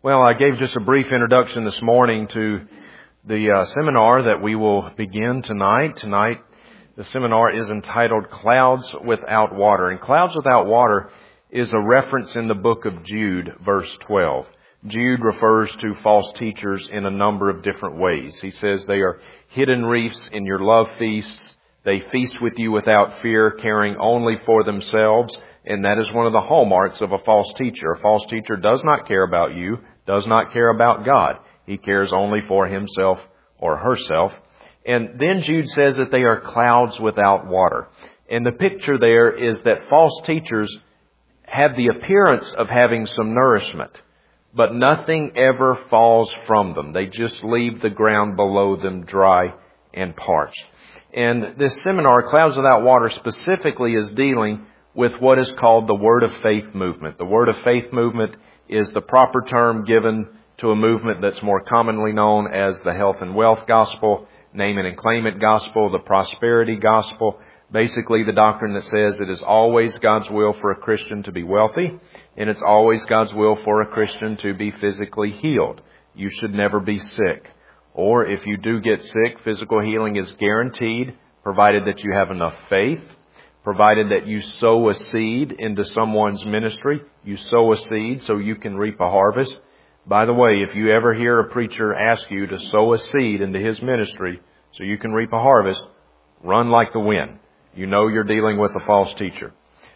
Well, I gave just a brief introduction this morning to the seminar that we will begin tonight. Tonight, the seminar is entitled Clouds Without Water. And Clouds Without Water is a reference in the book of Jude, verse 12. Jude refers to false teachers in a number of different ways. He says they are hidden reefs in your love feasts. They feast with you without fear, caring only for themselves. And that is one of the hallmarks of a false teacher. A false teacher does not care about you, does not care about God. He cares only for himself or herself. And then Jude says that they are clouds without water. And the picture there is that false teachers have the appearance of having some nourishment, but nothing ever falls from them. They just leave the ground below them dry and parched. And this seminar, Clouds Without Water, specifically is dealing with what is called the Word of Faith movement. The Word of Faith movement is the proper term given to a movement that's more commonly known as the health and wealth gospel, name it and claim it gospel, the prosperity gospel. Basically, the doctrine that says it is always God's will for a Christian to be wealthy, and it's always God's will for a Christian to be physically healed. You should never be sick. Or if you do get sick, physical healing is guaranteed, provided that you have enough faith, provided that you sow a seed into someone's ministry. You sow a seed so you can reap a harvest. By the way, if you ever hear a preacher ask you to sow a seed into his ministry so you can reap a harvest, run like the wind. You know you're dealing with a false teacher.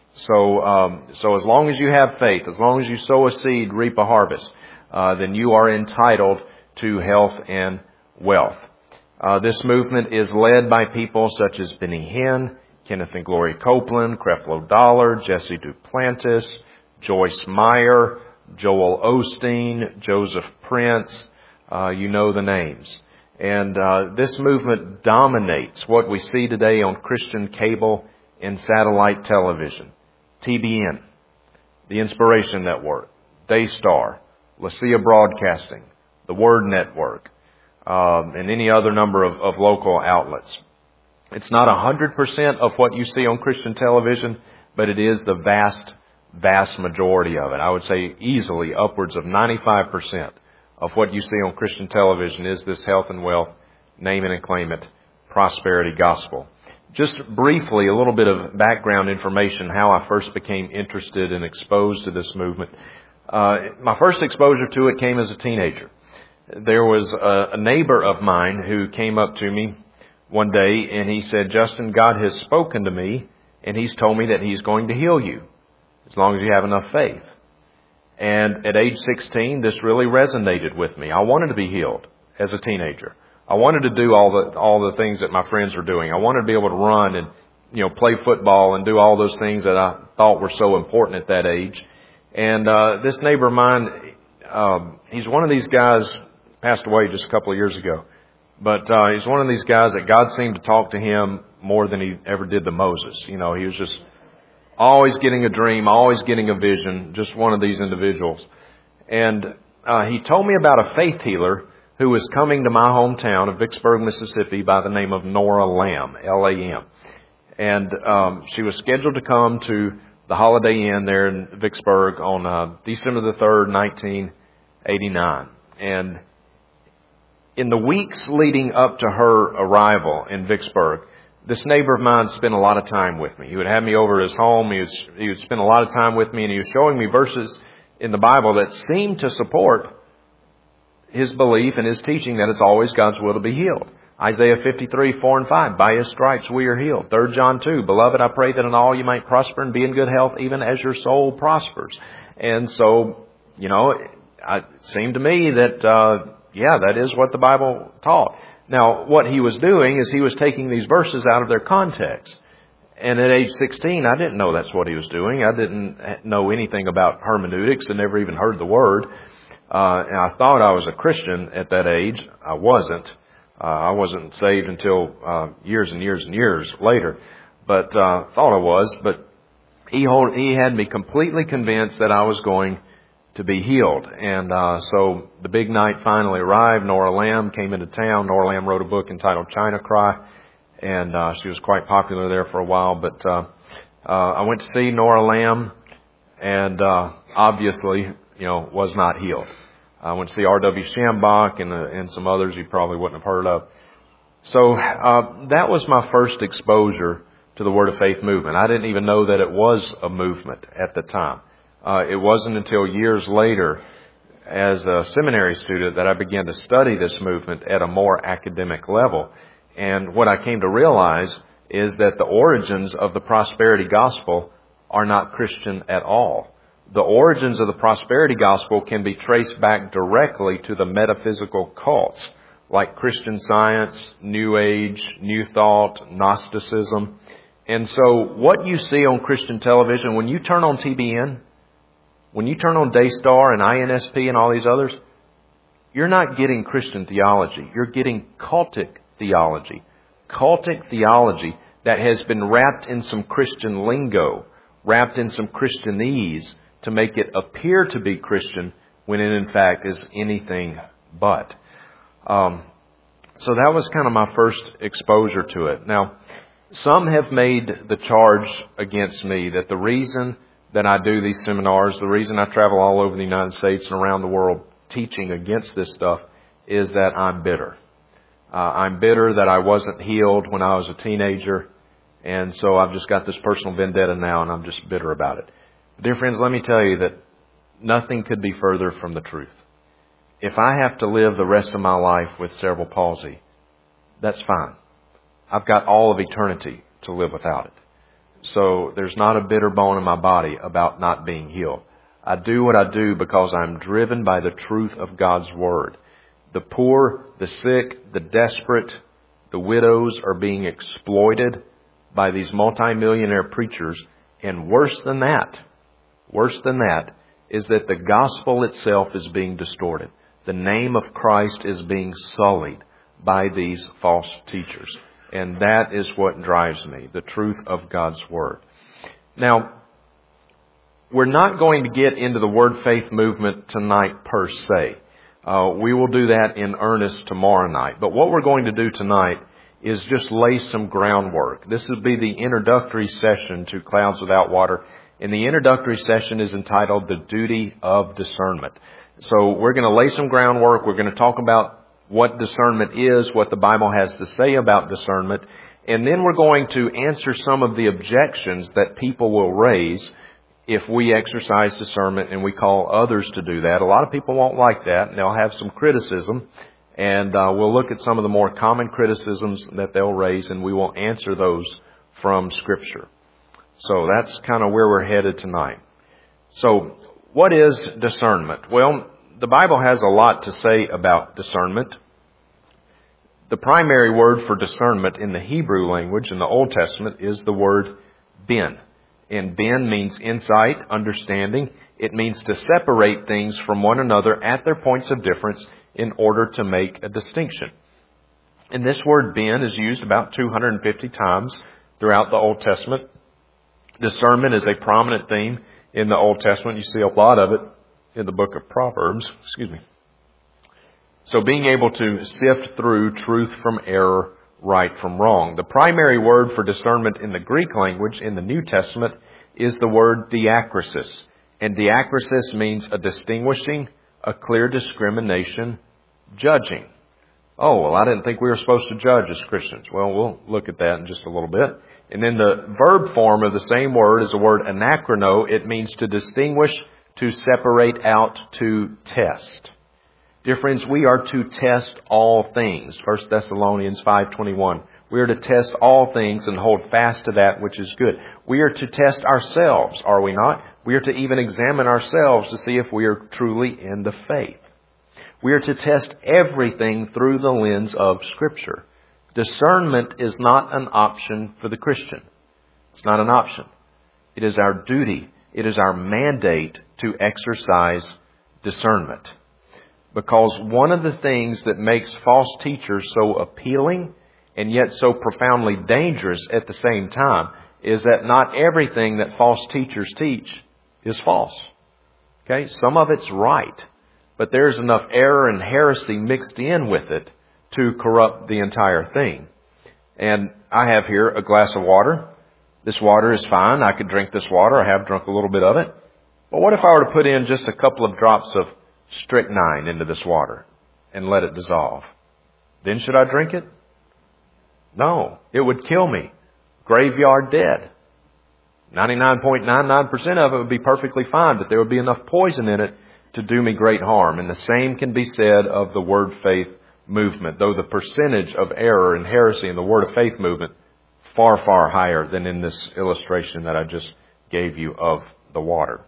So as long as you have faith, as long as you sow a seed, reap a harvest, then you are entitled to health and wealth. This movement is led by people such as Benny Hinn, Kenneth and Gloria Copeland, Creflo Dollar, Jesse Duplantis, Joyce Meyer, Joel Osteen, Joseph Prince. You know the names. And this movement dominates what we see today on Christian cable and satellite television. TBN, the Inspiration Network, Daystar, Lucia Broadcasting, the Word Network, and any other number of local outlets. It's not 100% of what you see on Christian television, but it is the vast majority of it. I would say easily upwards of 95% of what you see on Christian television is this health and wealth, name it and claim it, prosperity gospel. Just briefly, a little bit of background information, how I first became interested and exposed to this movement. My first exposure to it came as a teenager. There was a neighbor of mine who came up to me one day and he said, "Justin, God has spoken to me and He's told me that He's going to heal you as long as you have enough faith." And at age 16, this really resonated with me. I wanted to be healed as a teenager. I wanted to do all the things that my friends were doing. I wanted to be able to run and, play football and do all those things that I thought were so important at that age. And this neighbor of mine, he's one of these guys, passed away just a couple of years ago. But he's one of these guys that God seemed to talk to him more than He ever did to Moses. He was just always getting a dream, always getting a vision, just one of these individuals. And he told me about a faith healer who was coming to my hometown of Vicksburg, Mississippi by the name of Nora Lamb, L-A-M. And she was scheduled to come to the Holiday Inn there in Vicksburg on December the 3rd, 1989. And in the weeks leading up to her arrival in Vicksburg, this neighbor of mine spent a lot of time with me. He would have me over at his home. He would spend a lot of time with me, and he was showing me verses in the Bible that seemed to support his belief and his teaching that it's always God's will to be healed. Isaiah 53, 4 and 5, by His stripes we are healed. 3 John 2, beloved, I pray that in all you might prosper and be in good health, even as your soul prospers. And so, it seemed to me that, that is what the Bible taught. Now, what he was doing is he was taking these verses out of their context. And at age 16, I didn't know that's what he was doing. I didn't know anything about hermeneutics. I never even heard the word. And I thought I was a Christian at that age. I wasn't. I wasn't saved until years and years and years later. But thought I was. But he had me completely convinced that I was going to be healed. And so the big night finally arrived. Nora Lamb came into town. Nora Lamb wrote a book entitled China Cry, and she was quite popular there for a while. But I went to see Nora Lamb, and obviously, was not healed. I went to see R.W. Shambach and some others you probably wouldn't have heard of. So that was my first exposure to the Word of Faith movement. I didn't even know that it was a movement at the time. It wasn't until years later, as a seminary student, that I began to study this movement at a more academic level. And what I came to realize is that the origins of the prosperity gospel are not Christian at all. The origins of the prosperity gospel can be traced back directly to the metaphysical cults like Christian Science, New Age, New Thought, Gnosticism. And so what you see on Christian television, when you turn on TBN, when you turn on Daystar and INSP and all these others, you're not getting Christian theology. You're getting cultic theology. Cultic theology that has been wrapped in some Christian lingo, wrapped in some Christianese, to make it appear to be Christian when it in fact is anything but. So that was kind of my first exposure to it. Now, some have made the charge against me that the reason that I do these seminars, the reason I travel all over the United States and around the world teaching against this stuff, is that I'm bitter. I'm bitter that I wasn't healed when I was a teenager, and so I've just got this personal vendetta now, and I'm just bitter about it. Dear friends, let me tell you that nothing could be further from the truth. If I have to live the rest of my life with cerebral palsy, that's fine. I've got all of eternity to live without it. So there's not a bitter bone in my body about not being healed. I do what I do because I'm driven by the truth of God's Word. The poor, the sick, the desperate, the widows are being exploited by these multimillionaire preachers. And worse than that is that the gospel itself is being distorted. The name of Christ is being sullied by these false teachers. And that is what drives me, the truth of God's Word. Now, we're not going to get into the Word Faith movement tonight per se. We will do that in earnest tomorrow night. But what we're going to do tonight is just lay some groundwork. This will be the introductory session to Clouds Without Water. And the introductory session is entitled The Duty of Discernment. So we're going to lay some groundwork. We're going to talk about what discernment is, what the Bible has to say about discernment. And then we're going to answer some of the objections that people will raise if we exercise discernment and we call others to do that. A lot of people won't like that, and they'll have some criticism. And we'll look at some of the more common criticisms that they'll raise, and we will answer those from Scripture. So that's kind of where we're headed tonight. So what is discernment? Well, the Bible has a lot to say about discernment. The primary word for discernment in the Hebrew language in the Old Testament is the word bin. And bin means insight, understanding. It means to separate things from one another at their points of difference in order to make a distinction. And this word bin is used about 250 times throughout the Old Testament. Discernment is a prominent theme in the Old Testament. You see a lot of it in the book of Proverbs. So being able to sift through truth from error, right from wrong. The primary word for discernment in the Greek language in the New Testament is the word diakrisis. And diakrisis means a distinguishing, a clear discrimination, judging. Oh, well, I didn't think we were supposed to judge as Christians. Well, we'll look at that in just a little bit. And then the verb form of the same word is the word anachrono. It means to distinguish, to separate out, to test. Dear friends, we are to test all things. 1 Thessalonians 5:21. We are to test all things and hold fast to that which is good. We are to test ourselves, are we not? We are to even examine ourselves to see if we are truly in the faith. We are to test everything through the lens of Scripture. Discernment is not an option for the Christian. It's not an option. It is our duty. It is our mandate to exercise discernment. Because one of the things that makes false teachers so appealing and yet so profoundly dangerous at the same time is that not everything that false teachers teach is false. Okay? Some of it's right. But there's enough error and heresy mixed in with it to corrupt the entire thing. And I have here a glass of water. This water is fine. I could drink this water. I have drunk a little bit of it. But what if I were to put in just a couple of drops of strychnine into this water and let it dissolve. Then should I drink it? No, it would kill me. Graveyard dead. 99.99% of it would be perfectly fine, but there would be enough poison in it to do me great harm. And the same can be said of the Word Faith movement, though the percentage of error and heresy in the Word of Faith movement far, far higher than in this illustration that I just gave you of the water.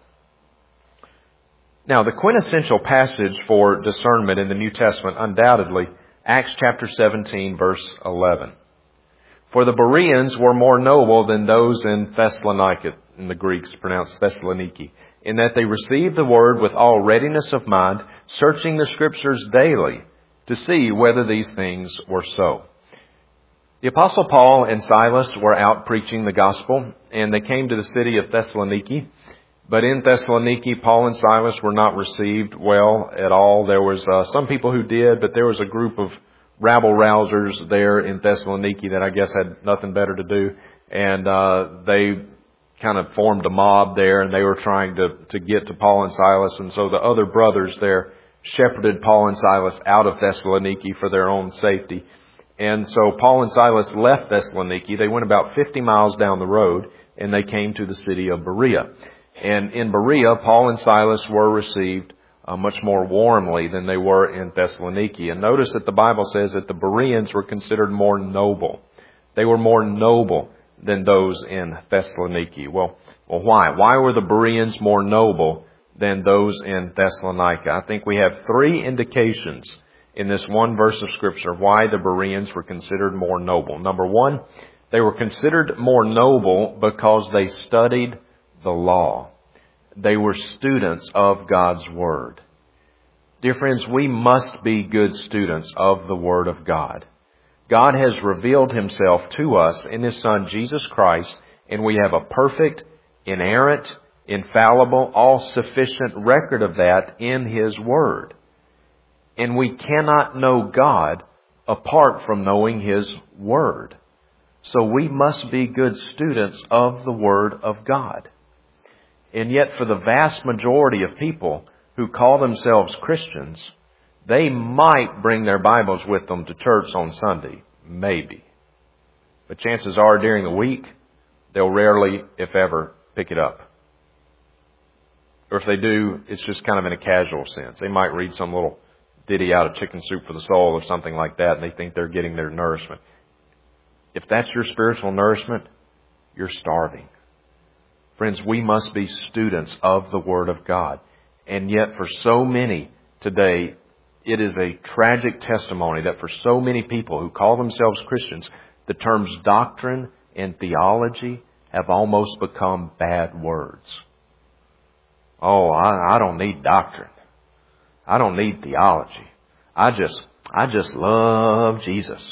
Now, the quintessential passage for discernment in the New Testament, undoubtedly, Acts chapter 17, verse 11. For the Bereans were more noble than those in Thessalonica, in the Greeks pronounced Thessaloniki, in that they received the word with all readiness of mind, searching the Scriptures daily to see whether these things were so. The Apostle Paul and Silas were out preaching the gospel, and they came to the city of Thessaloniki. But in Thessaloniki, Paul and Silas were not received well at all. There was some people who did, but there was a group of rabble-rousers there in Thessaloniki that I guess had nothing better to do. And they kind of formed a mob there, and they were trying to get to Paul and Silas. And so the other brothers there shepherded Paul and Silas out of Thessaloniki for their own safety. And so Paul and Silas left Thessaloniki. They went about 50 miles down the road, and they came to the city of Berea. And in Berea, Paul and Silas were received much more warmly than they were in Thessaloniki. And notice that the Bible says that the Bereans were considered more noble. They were more noble than those in Thessaloniki. Well, why? Why were the Bereans more noble than those in Thessalonica? I think we have three indications in this one verse of Scripture why the Bereans were considered more noble. Number one, they were considered more noble because they studied the law. They were students of God's Word. Dear friends, we must be good students of the Word of God. God has revealed Himself to us in His Son, Jesus Christ, and we have a perfect, inerrant, infallible, all-sufficient record of that in His Word. And we cannot know God apart from knowing His Word. So we must be good students of the Word of God. And yet for the vast majority of people who call themselves Christians, they might bring their Bibles with them to church on Sunday. Maybe. But chances are during the week, they'll rarely, if ever, pick it up. Or if they do, it's just kind of in a casual sense. They might read some little ditty out of Chicken Soup for the Soul or something like that, and they think they're getting their nourishment. If that's your spiritual nourishment, you're starving. Friends, we must be students of the Word of God. And yet for so many today, it is a tragic testimony that for so many people who call themselves Christians, the terms doctrine and theology have almost become bad words. Oh, I don't need doctrine. I don't need theology. I just love Jesus.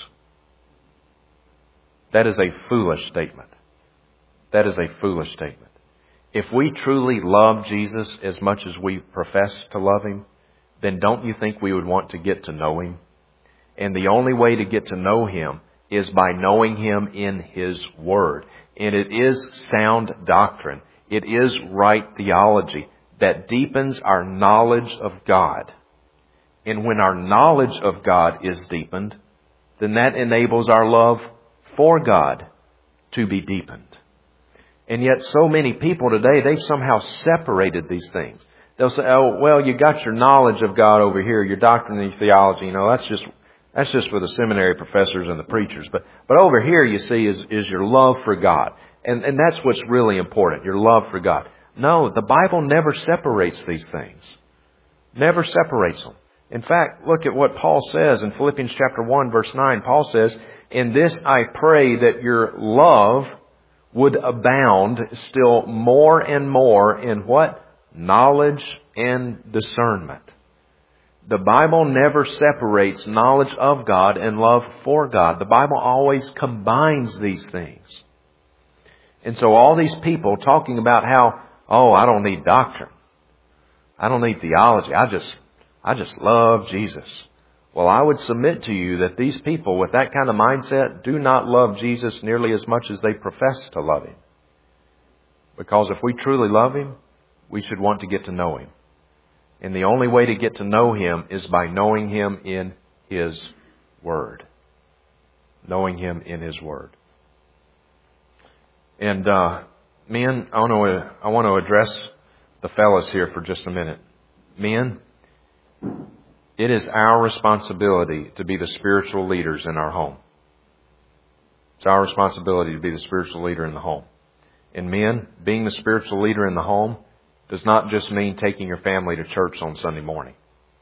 That is a foolish statement. That is a foolish statement. If we truly love Jesus as much as we profess to love Him, then don't you think we would want to get to know Him? And the only way to get to know Him is by knowing Him in His Word. And it is sound doctrine. It is right theology that deepens our knowledge of God. And when our knowledge of God is deepened, then that enables our love for God to be deepened. And yet so many people today, they've somehow separated these things. They'll say, oh, well, you got your knowledge of God over here, your doctrine and your theology, that's just for the seminary professors and the preachers. But over here, you see, is your love for God. And that's what's really important, your love for God. No, the Bible never separates these things. Never separates them. In fact, look at what Paul says in Philippians chapter 1, verse 9. Paul says, in this I pray that your love would abound still more and more in what? Knowledge and discernment. The Bible never separates knowledge of God and love for God. The Bible always combines these things. And so all these people talking about how, oh, I don't need doctrine. I don't need theology. I just love Jesus. Well, I would submit to you that these people with that kind of mindset do not love Jesus nearly as much as they profess to love Him. Because if we truly love Him, we should want to get to know Him. And the only way to get to know Him is by knowing Him in His Word. Knowing Him in His Word. And men, I want to address the fellas here for just a minute. Men, it is our responsibility to be the spiritual leaders in our home. It's our responsibility to be the spiritual leader in the home. And men, being the spiritual leader in the home does not just mean taking your family to church on Sunday morning.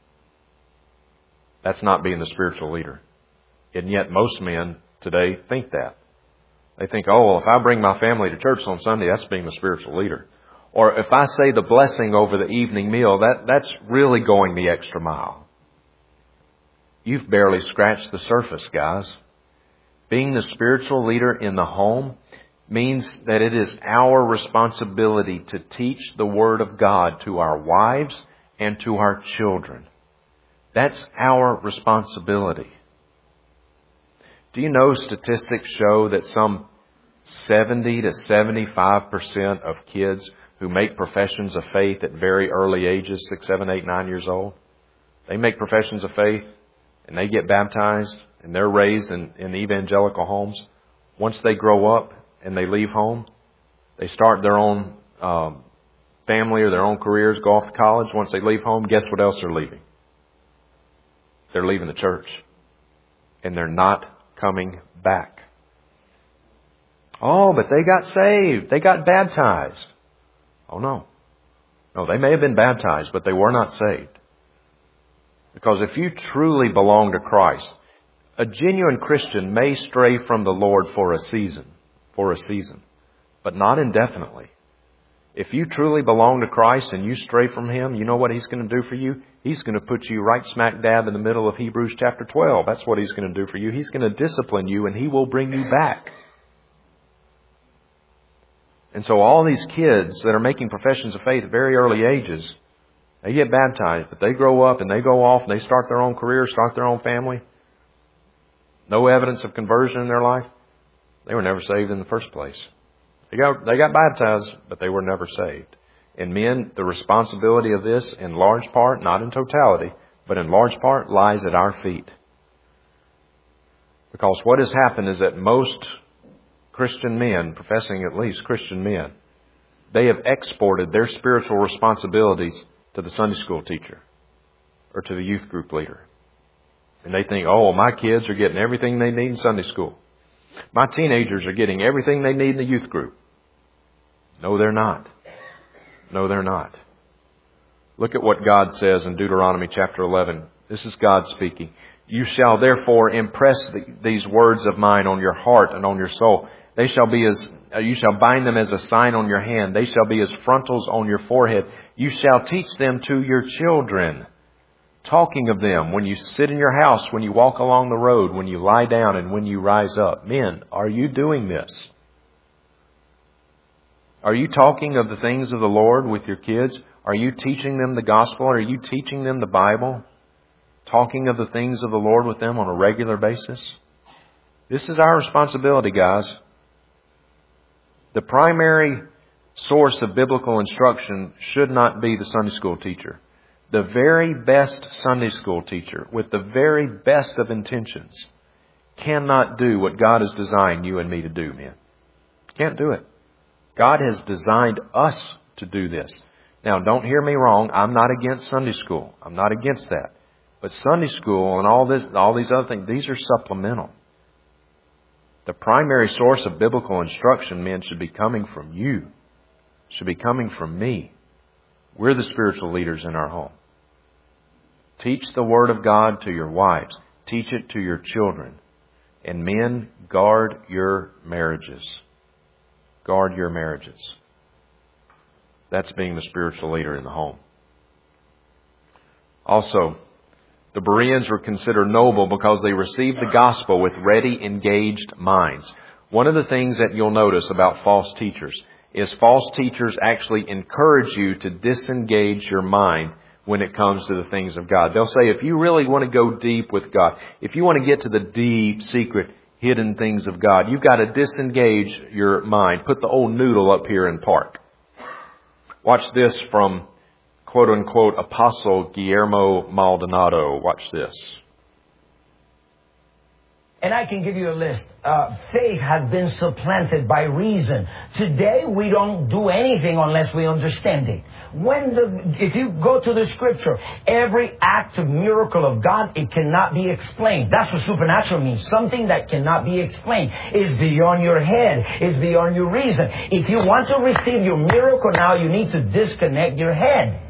That's not being the spiritual leader. And yet most men today think that. They think, oh, well, if I bring my family to church on Sunday, that's being the spiritual leader. Or if I say the blessing over the evening meal, that's really going the extra mile. You've barely scratched the surface, guys. Being the spiritual leader in the home means that it is our responsibility to teach the Word of God to our wives and to our children. That's our responsibility. Do you know statistics show that some 70 to 75% of kids who make professions of faith at very early ages, 6, 7, 8, 9 years old, they make professions of faith and they get baptized and they're raised in evangelical homes. Once they grow up and they leave home, they start their own family or their own careers, go off to college. Once they leave home, guess what else they're leaving? They're leaving the church. And they're not coming back. Oh, but they got saved. They got baptized. Oh, no. No, they may have been baptized, but they were not saved. Because if you truly belong to Christ, a genuine Christian may stray from the Lord for a season, but not indefinitely. If you truly belong to Christ and you stray from Him, you know what He's going to do for you? He's going to put you right smack dab in the middle of Hebrews chapter 12. That's what He's going to do for you. He's going to discipline you and He will bring you back. And so all these kids that are making professions of faith at very early ages, they get baptized, but they grow up and they go off and they start their own career, start their own family. No evidence of conversion in their life. They were never saved in the first place. They got baptized, but they were never saved. And men, the responsibility of this in large part, not in totality, but in large part lies at our feet. Because what has happened is that most Christian men, professing at least Christian men, they have exported their spiritual responsibilities to the Sunday school teacher or to the youth group leader. And they think, oh, my kids are getting everything they need in Sunday school. My teenagers are getting everything they need in the youth group. No, they're not. No, they're not. Look at what God says in Deuteronomy chapter 11. This is God speaking. You shall therefore impress these words of mine on your heart and on your soul. They shall be you shall bind them as a sign on your hand. They shall be as frontals on your forehead. You shall teach them to your children. Talking of them when you sit in your house, when you walk along the road, when you lie down, and when you rise up. Men, are you doing this? Are you talking of the things of the Lord with your kids? Are you teaching them the gospel? Are you teaching them the Bible? Talking of the things of the Lord with them on a regular basis? This is our responsibility, guys. The primary source of biblical instruction should not be the Sunday school teacher. The very best Sunday school teacher, with the very best of intentions, cannot do what God has designed you and me to do, man. Can't do it. God has designed us to do this. Now, don't hear me wrong. I'm not against Sunday school. I'm not against that. But Sunday school and all these other things, these are supplemental. The primary source of biblical instruction, men, should be coming from you. Should be coming from me. We're the spiritual leaders in our home. Teach the Word of God to your wives. Teach it to your children. And men, guard your marriages. Guard your marriages. That's being the spiritual leader in the home. Also, the Bereans were considered noble because they received the gospel with ready, engaged minds. One of the things that you'll notice about false teachers is false teachers actually encourage you to disengage your mind when it comes to the things of God. They'll say, if you really want to go deep with God, if you want to get to the deep, secret, hidden things of God, you've got to disengage your mind. Put the old noodle up here and park. Watch this from quote-unquote Apostle Guillermo Maldonado. Watch this. And I can give you a list. Faith has been supplanted by reason. Today, we don't do anything unless we understand it. If you go to the Scripture, every act of miracle of God, it cannot be explained. That's what supernatural means. Something that cannot be explained. Is beyond your head. Is beyond your reason. If you want to receive your miracle now, you need to disconnect your head.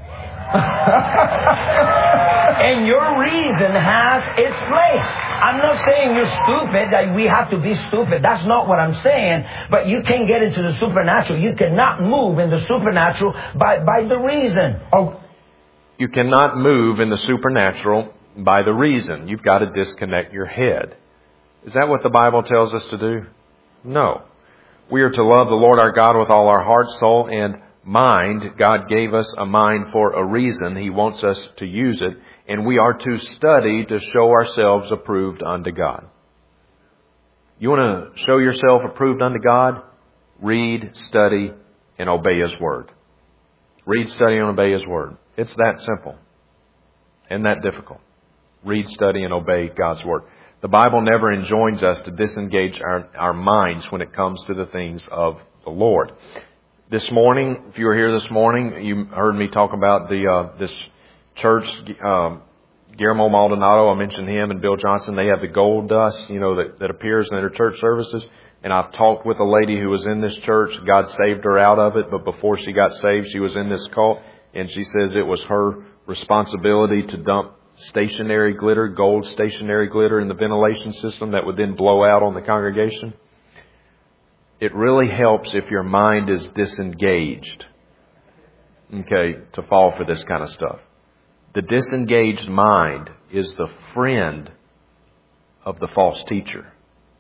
And your reason has its place. I'm not saying you're stupid, that we have to be stupid. That's not what I'm saying. But you can get into the supernatural. You cannot move in the supernatural by the reason. Oh. You cannot move in the supernatural by the reason. You've got to disconnect your head. Is that what the Bible tells us to do? No. We are to love the Lord our God with all our heart, soul, and mind. God gave us a mind for a reason. He wants us to use it. And we are to study to show ourselves approved unto God. You want to show yourself approved unto God? Read, study, and obey His Word. Read, study, and obey His Word. It's that simple. And that difficult. Read, study, and obey God's Word. The Bible never enjoins us to disengage our minds when it comes to the things of the Lord. This morning, if you were here this morning, you heard me talk about this church, Guillermo Maldonado. I mentioned him and Bill Johnson. They have the gold dust, that appears in their church services. And I've talked with a lady who was in this church. God saved her out of it, but before she got saved, she was in this cult. And she says it was her responsibility to dump stationary glitter, gold stationary glitter in the ventilation system that would then blow out on the congregation. It really helps if your mind is disengaged, to fall for this kind of stuff. The disengaged mind is the friend of the false teacher.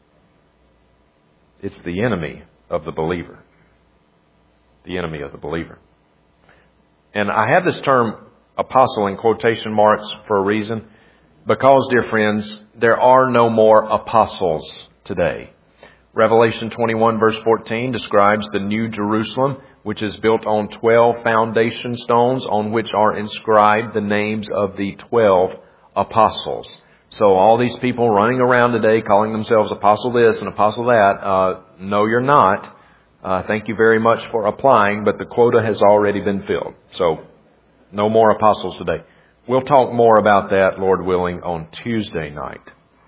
It's the enemy of the believer. The enemy of the believer. And I have this term apostle in quotation marks for a reason. Because, dear friends, there are no more apostles today. Revelation 21 verse 14 describes the New Jerusalem, which is built on 12 foundation stones on which are inscribed the names of the 12 apostles. So all these people running around today calling themselves apostle this and apostle that, no, you're not. Thank you very much for applying, but the quota has already been filled. So no more apostles today. We'll talk more about that, Lord willing, on Tuesday night.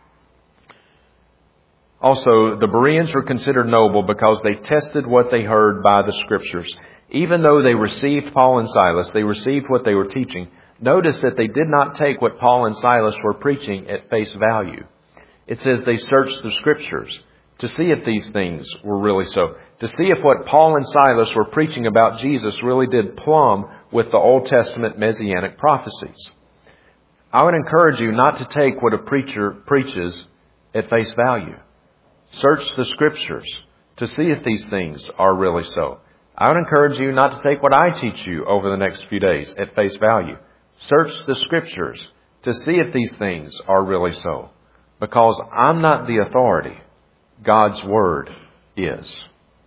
Also, the Bereans were considered noble because they tested what they heard by the Scriptures. Even though they received Paul and Silas, they received what they were teaching. Notice that they did not take what Paul and Silas were preaching at face value. It says they searched the Scriptures to see if these things were really so. To see if what Paul and Silas were preaching about Jesus really did plumb with the Old Testament Messianic prophecies. I would encourage you not to take what a preacher preaches at face value. Search the Scriptures to see if these things are really so. I would encourage you not to take what I teach you over the next few days at face value. Search the Scriptures to see if these things are really so. Because I'm not the authority. God's Word is.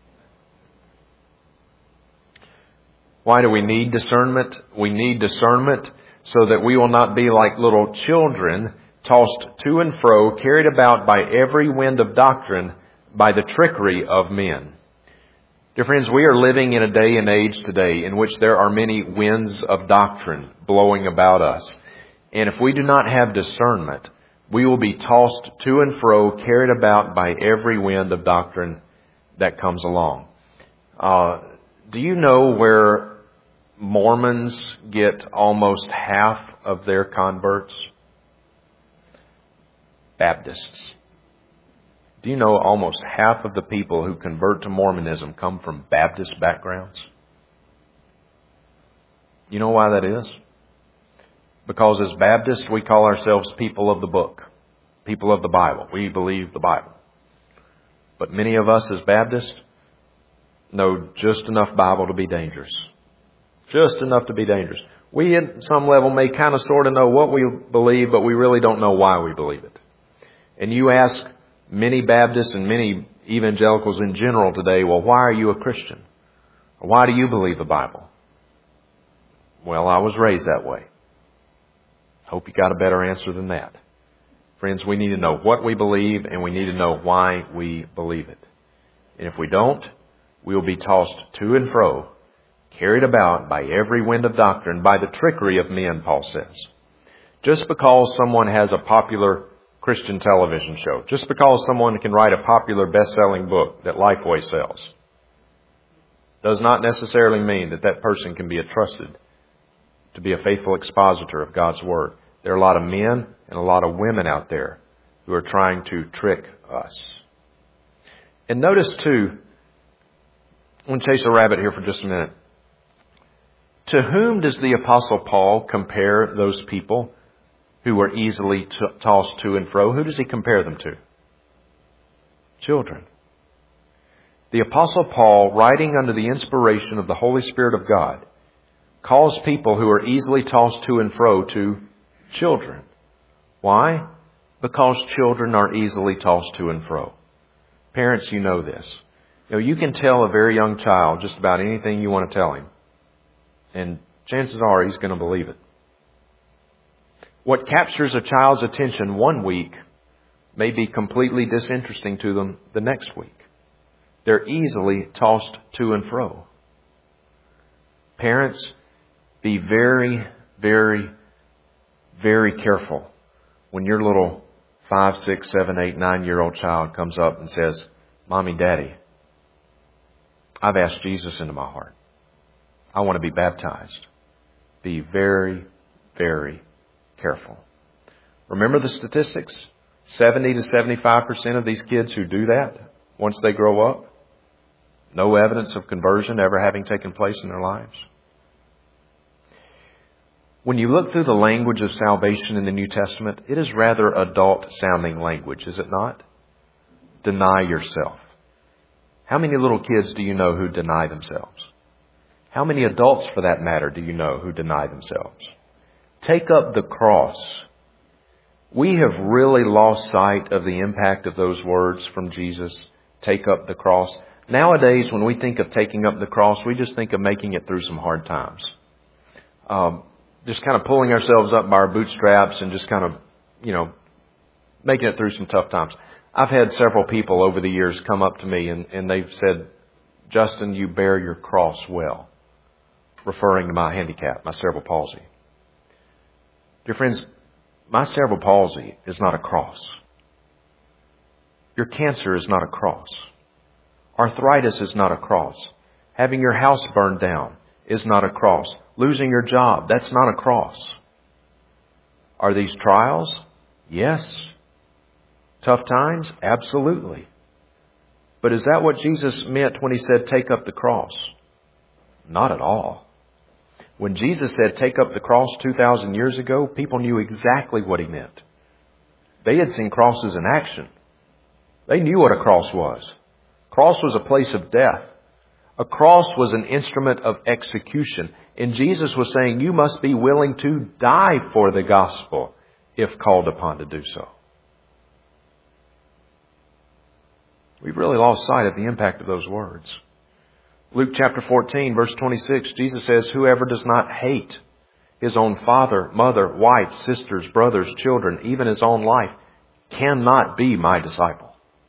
Why do we need discernment? We need discernment so that we will not be like little children tossed to and fro, carried about by every wind of doctrine, by the trickery of men. Dear friends, we are living in a day and age today in which there are many winds of doctrine blowing about us. And if we do not have discernment, we will be tossed to and fro, carried about by every wind of doctrine that comes along. Do you know where Mormons get almost half of their converts? Baptists. Do you know almost half of the people who convert to Mormonism come from Baptist backgrounds? You know why that is? Because as Baptists, we call ourselves people of the book, people of the Bible. We believe the Bible. But many of us as Baptists know just enough Bible to be dangerous. Just enough to be dangerous. We at some level may kind of sort of know what we believe, but we really don't know why we believe it. And you ask many Baptists and many evangelicals in general today, well, why are you a Christian? Why do you believe the Bible? Well, I was raised that way. Hope you got a better answer than that. Friends, we need to know what we believe, and we need to know why we believe it. And if we don't, we will be tossed to and fro, carried about by every wind of doctrine, by the trickery of men, Paul says. Just because someone has a popular Christian television show, just because someone can write a popular best-selling book that Lifeway sells, does not necessarily mean that that person can be trusted to be a faithful expositor of God's Word. There are a lot of men and a lot of women out there who are trying to trick us. And notice too, I'm going to chase a rabbit here for just a minute. To whom does the Apostle Paul compare those people who are easily tossed to and fro? Who does he compare them to? Children. The Apostle Paul, writing under the inspiration of the Holy Spirit of God, calls people who are easily tossed to and fro to children. Why? Because children are easily tossed to and fro. Parents, you know this. You can tell a very young child just about anything you want to tell him, and chances are he's going to believe it. What captures a child's attention one week may be completely disinteresting to them the next week. They're easily tossed to and fro. Parents, be very, very, very careful when your little 5, 6, 7, 8, 9-year-old child comes up and says, "Mommy, Daddy, I've asked Jesus into my heart. I want to be baptized." Be very, very careful. Remember the statistics? 70 to 75% of these kids who do that, once they grow up, no evidence of conversion ever having taken place in their lives. When you look through the language of salvation in the New Testament, it is rather adult-sounding language, is it not? Deny yourself. How many little kids do you know who deny themselves? How many adults, for that matter, do you know who deny themselves? Take up the cross. We have really lost sight of the impact of those words from Jesus. Take up the cross. Nowadays, when we think of taking up the cross, we just think of making it through some hard times. Just kind of pulling ourselves up by our bootstraps and just kind of, making it through some tough times. I've had several people over the years come up to me and they've said, "Justin, you bear your cross well," referring to my handicap, my cerebral palsy. Dear friends, my cerebral palsy is not a cross. Your cancer is not a cross. Arthritis is not a cross. Having your house burned down is not a cross. Losing your job, that's not a cross. Are these trials? Yes. Tough times? Absolutely. But is that what Jesus meant when he said, "Take up the cross"? Not at all. When Jesus said, "Take up the cross" 2,000 years ago, people knew exactly what he meant. They had seen crosses in action. They knew what a cross was. A cross was a place of death. A cross was an instrument of execution. And Jesus was saying, you must be willing to die for the gospel if called upon to do so. We've really lost sight of the impact of those words. Luke chapter 14, verse 26, Jesus says, "Whoever does not hate his own father, mother, wife, sisters, brothers, children, even his own life, cannot be my disciple."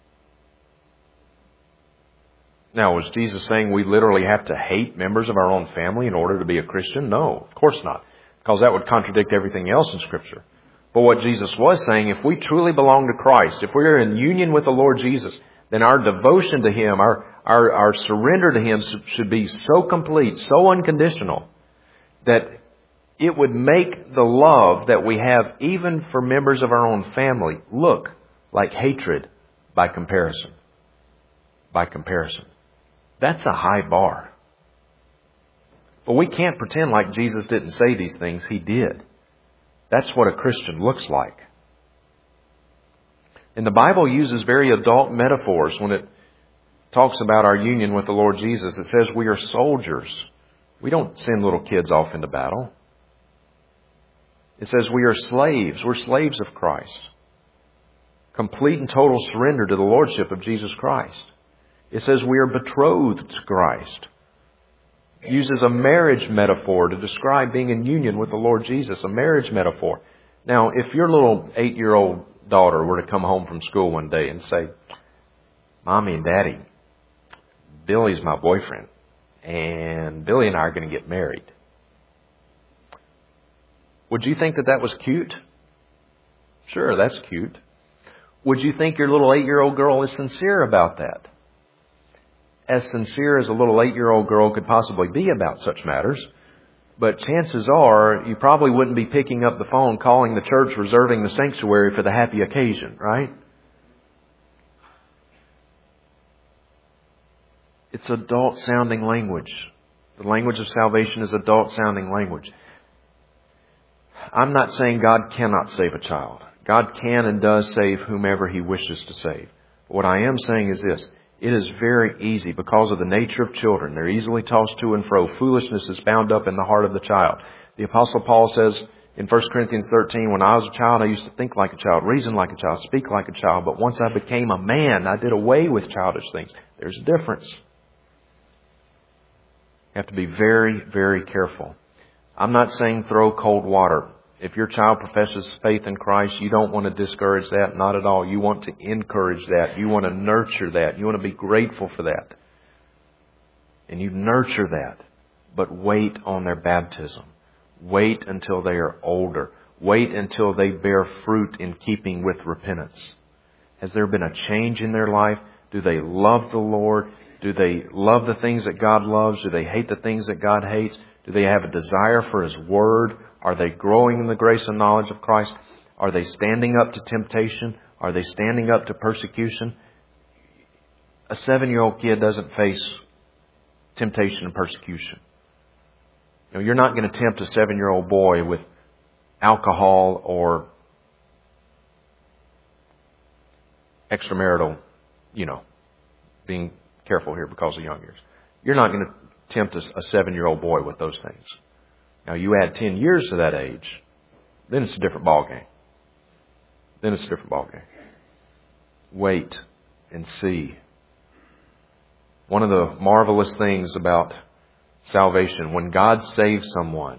Now, was Jesus saying we literally have to hate members of our own family in order to be a Christian? No, of course not, because that would contradict everything else in Scripture. But what Jesus was saying, if we truly belong to Christ, if we are in union with the Lord Jesus, then our devotion to Him, our surrender to Him should be so complete, so unconditional, that it would make the love that we have even for members of our own family look like hatred by comparison. By comparison. That's a high bar. But we can't pretend like Jesus didn't say these things. He did. That's what a Christian looks like. And the Bible uses very adult metaphors when it talks about our union with the Lord Jesus. It says we are soldiers. We don't send little kids off into battle. It says we are slaves. We're slaves of Christ. Complete and total surrender to the Lordship of Jesus Christ. It says we are betrothed to Christ. uses a marriage metaphor to describe being in union with the Lord Jesus, a marriage metaphor. Now, if your little 8-year-old daughter were to come home from school one day and say, Mommy and Daddy, Billy's my boyfriend, and Billy and I are going to get married. Would you think that that was cute? Sure, that's cute. Would you think your little 8-year-old girl is sincere about that? As sincere as a little 8-year-old girl could possibly be about such matters. But chances are you probably wouldn't be picking up the phone, calling the church, reserving the sanctuary for the happy occasion, right? It's adult-sounding language. The language of salvation is adult-sounding language. I'm not saying God cannot save a child. God can and does save whomever He wishes to save. But what I am saying is this. It is very easy because of the nature of children. They're easily tossed to and fro. Foolishness is bound up in the heart of the child. The Apostle Paul says in 1 Corinthians 13, when I was a child, I used to think like a child, reason like a child, speak like a child. But once I became a man, I did away with childish things. There's a difference. You have to be very, very careful. I'm not saying throw cold water. If your child professes faith in Christ, you don't want to discourage that. Not at all. You want to encourage that. You want to nurture that. You want to be grateful for that. And you nurture that. But wait on their baptism. Wait until they are older. Wait until they bear fruit in keeping with repentance. Has there been a change in their life? Do they love the Lord? Do they love the things that God loves? Do they hate the things that God hates? Do they have a desire for His Word? Are they growing in the grace and knowledge of Christ? Are they standing up to temptation? Are they standing up to persecution? A 7-year-old kid doesn't face temptation and persecution. You know, you're not going to tempt a 7-year-old boy with alcohol or extramarital, being careful here because of young years. You're not going to tempt a 7-year-old boy with those things. Now, you add 10 years to that age, then it's a different ballgame. Wait and see. One of the marvelous things about salvation, when God saves someone,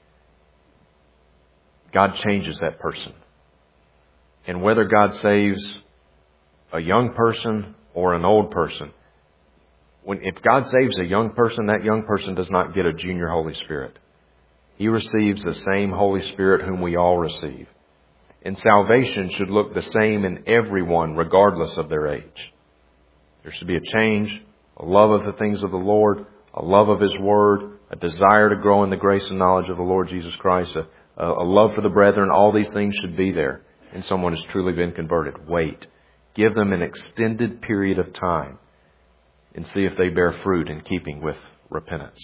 God changes that person. And whether God saves a young person or an old person, if God saves a young person, that young person does not get a junior Holy Spirit. He receives the same Holy Spirit whom we all receive. And salvation should look the same in everyone, regardless of their age. There should be a change, a love of the things of the Lord, a love of His Word, a desire to grow in the grace and knowledge of the Lord Jesus Christ, a love for the brethren. All these things should be there. And someone has truly been converted. Wait. Give them an extended period of time and see if they bear fruit in keeping with repentance.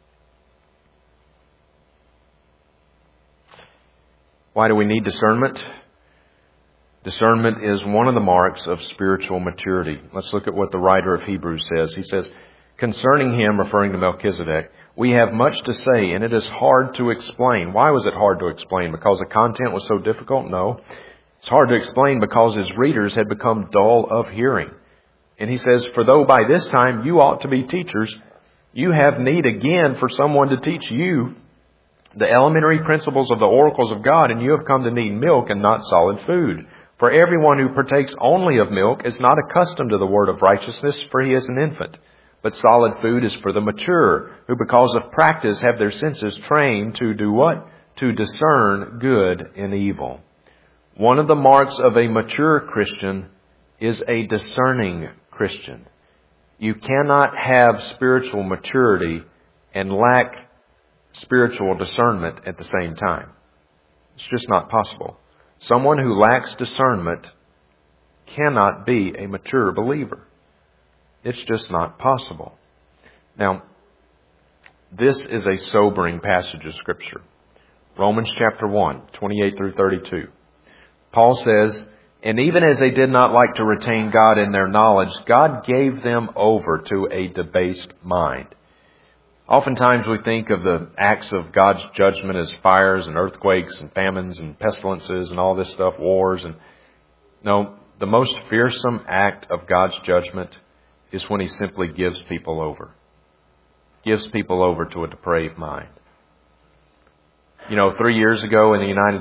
Why do we need discernment? Discernment is one of the marks of spiritual maturity. Let's look at what the writer of Hebrews says. He says, concerning him, referring to Melchizedek, we have much to say, and it is hard to explain. Why was it hard to explain? Because the content was so difficult? No. It's hard to explain because his readers had become dull of hearing. And he says, for though by this time you ought to be teachers, you have need again for someone to teach you the elementary principles of the oracles of God, and you have come to need milk and not solid food. For everyone who partakes only of milk is not accustomed to the word of righteousness, for he is an infant. But solid food is for the mature, who because of practice have their senses trained to do what? To discern good and evil. One of the marks of a mature Christian is a discerning Christian. You cannot have spiritual maturity and lack spiritual discernment at the same time. It's just not possible. Someone who lacks discernment cannot be a mature believer. It's just not possible. Now, this is a sobering passage of Scripture. Romans chapter 1, 28 through 32. Paul says, and even as they did not like to retain God in their knowledge, God gave them over to a debased mind. Oftentimes we think of the acts of God's judgment as fires and earthquakes and famines and pestilences and all this stuff, wars. And no, the most fearsome act of God's judgment is when He simply gives people over. gives people over to a depraved mind. 3 years ago in the United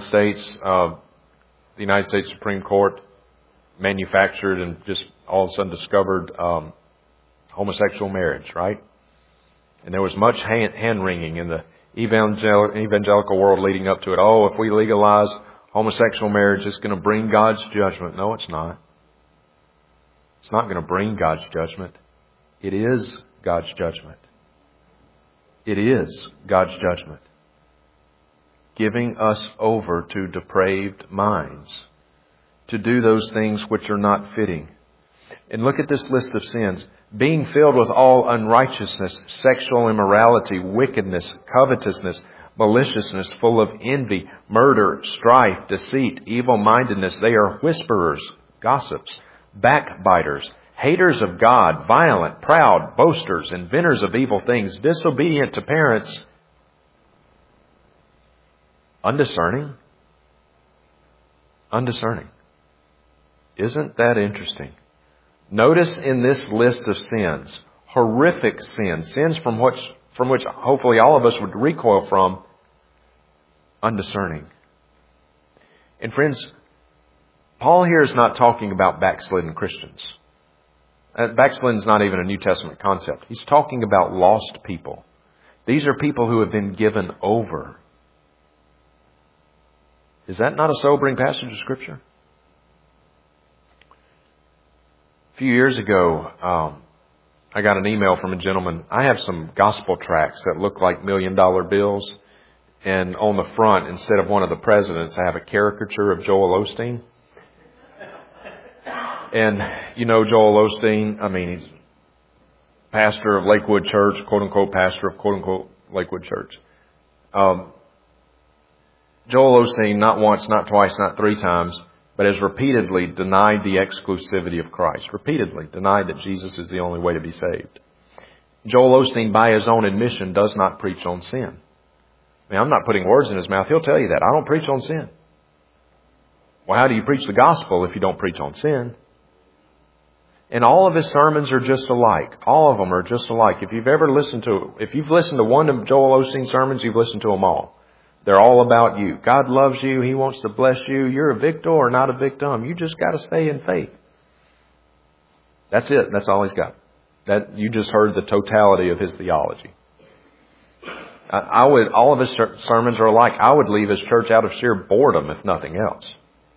States Supreme Court manufactured and just all of a sudden discovered homosexual marriage, right? And there was much hand-wringing in the evangelical world leading up to it. Oh, if we legalize homosexual marriage, it's going to bring God's judgment. No, it's not. It's not going to bring God's judgment. It is God's judgment. It is God's judgment. Giving us over to depraved minds to do those things which are not fitting. And look at this list of sins. Being filled with all unrighteousness, sexual immorality, wickedness, covetousness, maliciousness, full of envy, murder, strife, deceit, evil-mindedness. They are whisperers, gossips, backbiters, haters of God, violent, proud, boasters, inventors of evil things, disobedient to parents, undiscerning. Undiscerning. Isn't that interesting? Notice in this list of sins, horrific sins, sins from which hopefully all of us would recoil from, undiscerning. And friends, Paul here is not talking about backslidden Christians. Backslidden is not even a New Testament concept. He's talking about lost people. These are people who have been given over. Is that not a sobering passage of Scripture? A few years ago, I got an email from a gentleman. I have some gospel tracts that look like $1 million bills. And on the front, instead of one of the presidents, I have a caricature of Joel Osteen. And you know Joel Osteen, he's pastor of Lakewood Church, quote-unquote pastor of quote-unquote Lakewood Church. Joel Osteen, not once, not twice, not 3 times, but has repeatedly denied the exclusivity of Christ. Repeatedly denied that Jesus is the only way to be saved. Joel Osteen, by his own admission, does not preach on sin. I'm not putting words in his mouth. He'll tell you that. I don't preach on sin. Well, how do you preach the gospel if you don't preach on sin? And all of his sermons are just alike. All of them are just alike. If you've listened to one of Joel Osteen's sermons, you've listened to them all. They're all about you. God loves you. He wants to bless you. You're a victor or not a victim. You just got to stay in faith. That's it. That's all he's got. That you just heard the totality of his theology. All of his sermons are alike. I would leave his church out of sheer boredom, if nothing else.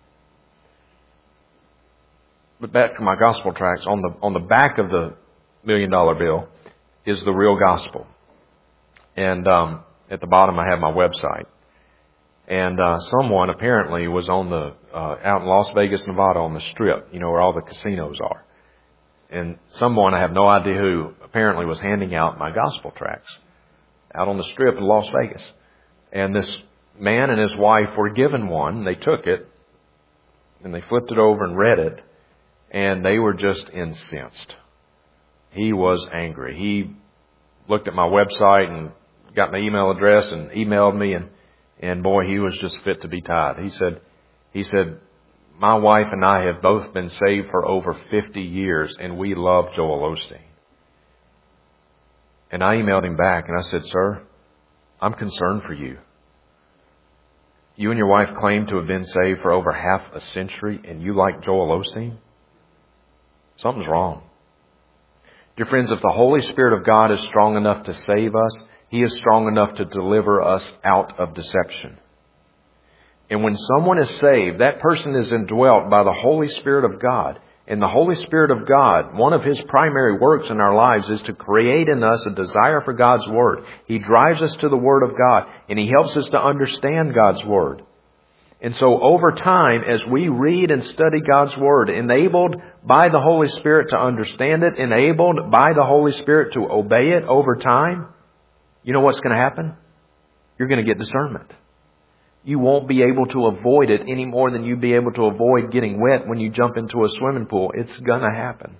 But back to my gospel tracts. On the back of the $1 million bill is the real gospel. And at the bottom I have my website. And someone apparently was on out in Las Vegas, Nevada, on the Strip, where all the casinos are. And someone, I have no idea who, apparently was handing out my gospel tracts out on the Strip in Las Vegas. And this man and his wife were given one. They took it and they flipped it over and read it. And they were just incensed. He was angry. He looked at my website and got my email address and emailed me, and boy, he was just fit to be tied. He said, my wife and I have both been saved for over 50 years, and we love Joel Osteen. And I emailed him back, and I said, sir, I'm concerned for you. You and your wife claim to have been saved for over half a century, and you like Joel Osteen? Something's wrong. Dear friends, if the Holy Spirit of God is strong enough to save us, He is strong enough to deliver us out of deception. And when someone is saved, that person is indwelt by the Holy Spirit of God. And the Holy Spirit of God, one of His primary works in our lives is to create in us a desire for God's Word. He drives us to the Word of God, and He helps us to understand God's Word. And so over time, as we read and study God's Word, enabled by the Holy Spirit to understand it, enabled by the Holy Spirit to obey it over time, you know what's going to happen? You're going to get discernment. You won't be able to avoid it any more than you'd be able to avoid getting wet when you jump into a swimming pool. It's going to happen.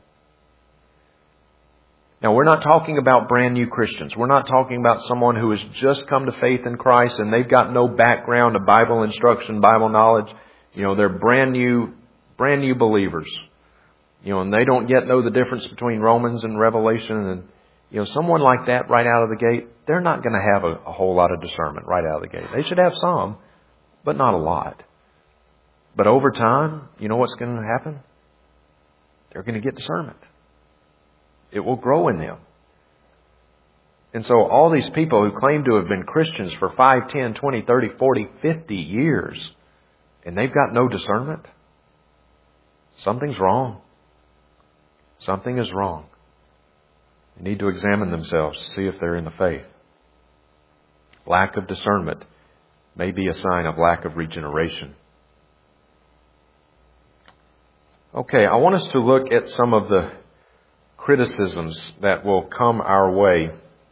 Now, we're not talking about brand new Christians. We're not talking about someone who has just come to faith in Christ and they've got no background of Bible instruction, Bible knowledge. They're brand new believers. And they don't yet know the difference between Romans and Revelation Someone like that right out of the gate, they're not going to have a whole lot of discernment right out of the gate. They should have some, but not a lot. But over time, you know what's going to happen? They're going to get discernment. It will grow in them. And so all these people who claim to have been Christians for 5, 10, 20, 30, 40, 50 years, and they've got no discernment, something's wrong. Something is wrong. They need to examine themselves to see if they're in the faith. Lack of discernment may be a sign of lack of regeneration. Okay, I want us to look at some of the criticisms that will come our way.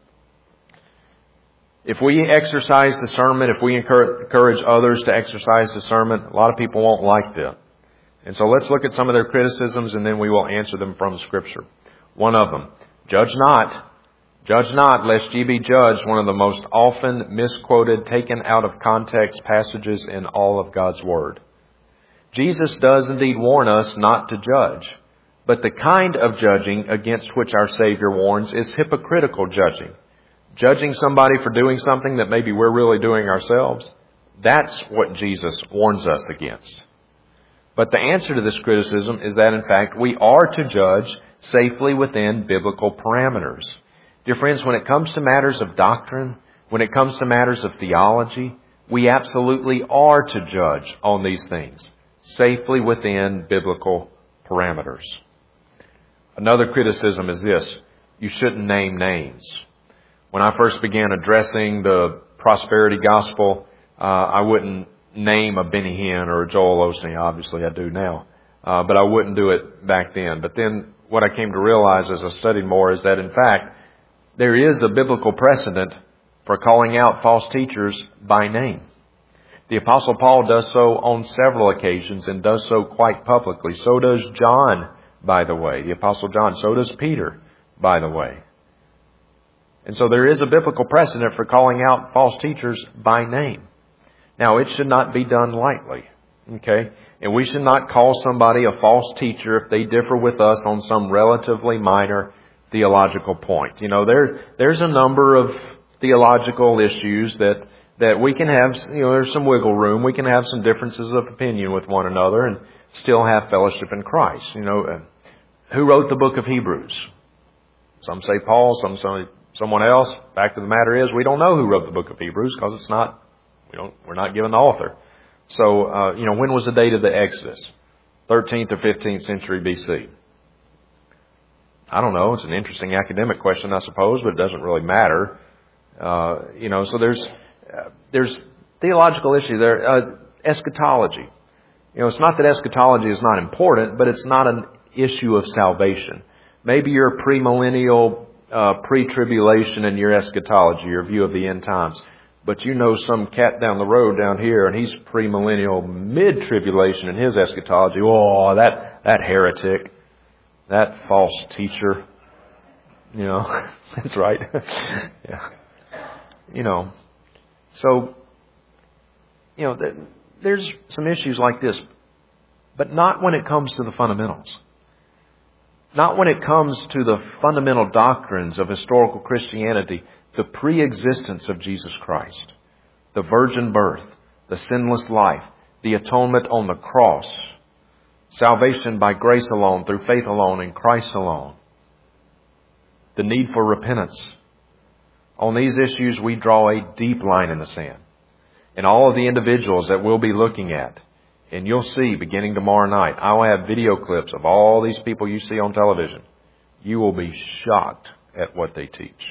If we exercise discernment, if we encourage others to exercise discernment, a lot of people won't like that. And so let's look at some of their criticisms and then we will answer them from Scripture. One of them, judge not. Judge not, lest ye be judged, one of the most often misquoted, taken out of context passages in all of God's Word. Jesus does indeed warn us not to judge. But the kind of judging against which our Savior warns is hypocritical judging. Judging somebody for doing something that maybe we're really doing ourselves. That's what Jesus warns us against. But the answer to this criticism is that, in fact, we are to judge safely within biblical parameters. Dear friends, when it comes to matters of doctrine, when it comes to matters of theology, we absolutely are to judge on these things safely within biblical parameters. Another criticism is this: you shouldn't name names. When I first began addressing the prosperity gospel, I wouldn't name a Benny Hinn or a Joel Osteen. Obviously, I do now. But I wouldn't do it back then. But then what I came to realize as I studied more is that, in fact, there is a biblical precedent for calling out false teachers by name. The Apostle Paul does so on several occasions and does so quite publicly. So does John, by the way, the Apostle John. So does Peter, by the way. And so there is a biblical precedent for calling out false teachers by name. Now, it should not be done lightly, okay? And we should not call somebody a false teacher if they differ with us on some relatively minor theological point. There's a number of theological issues that we can have, there's some wiggle room. We can have some differences of opinion with one another and still have fellowship in Christ. Who wrote the book of Hebrews? Some say Paul, some say someone else. Fact of the matter is, we don't know who wrote the book of Hebrews because we're not given the author. So, when was the date of the Exodus? 13th or 15th century BC? I don't know. It's an interesting academic question, I suppose, but it doesn't really matter. So there's theological issues there. Eschatology. It's not that eschatology is not important, but it's not an issue of salvation. Maybe you're premillennial, pre-tribulation in your eschatology, your view of the end times. But some cat down the road down here, and he's premillennial, mid-tribulation in his eschatology. Oh, that heretic, that false teacher. That's right. Yeah. So, there's some issues like this, but not when it comes to the fundamentals. Not when it comes to the fundamental doctrines of historical Christianity, the pre-existence of Jesus Christ, the virgin birth, the sinless life, the atonement on the cross, salvation by grace alone, through faith alone, in Christ alone, the need for repentance. On these issues, we draw a deep line in the sand. And all of the individuals that we'll be looking at, and you'll see beginning tomorrow night, I will have video clips of all these people you see on television. You will be shocked at what they teach.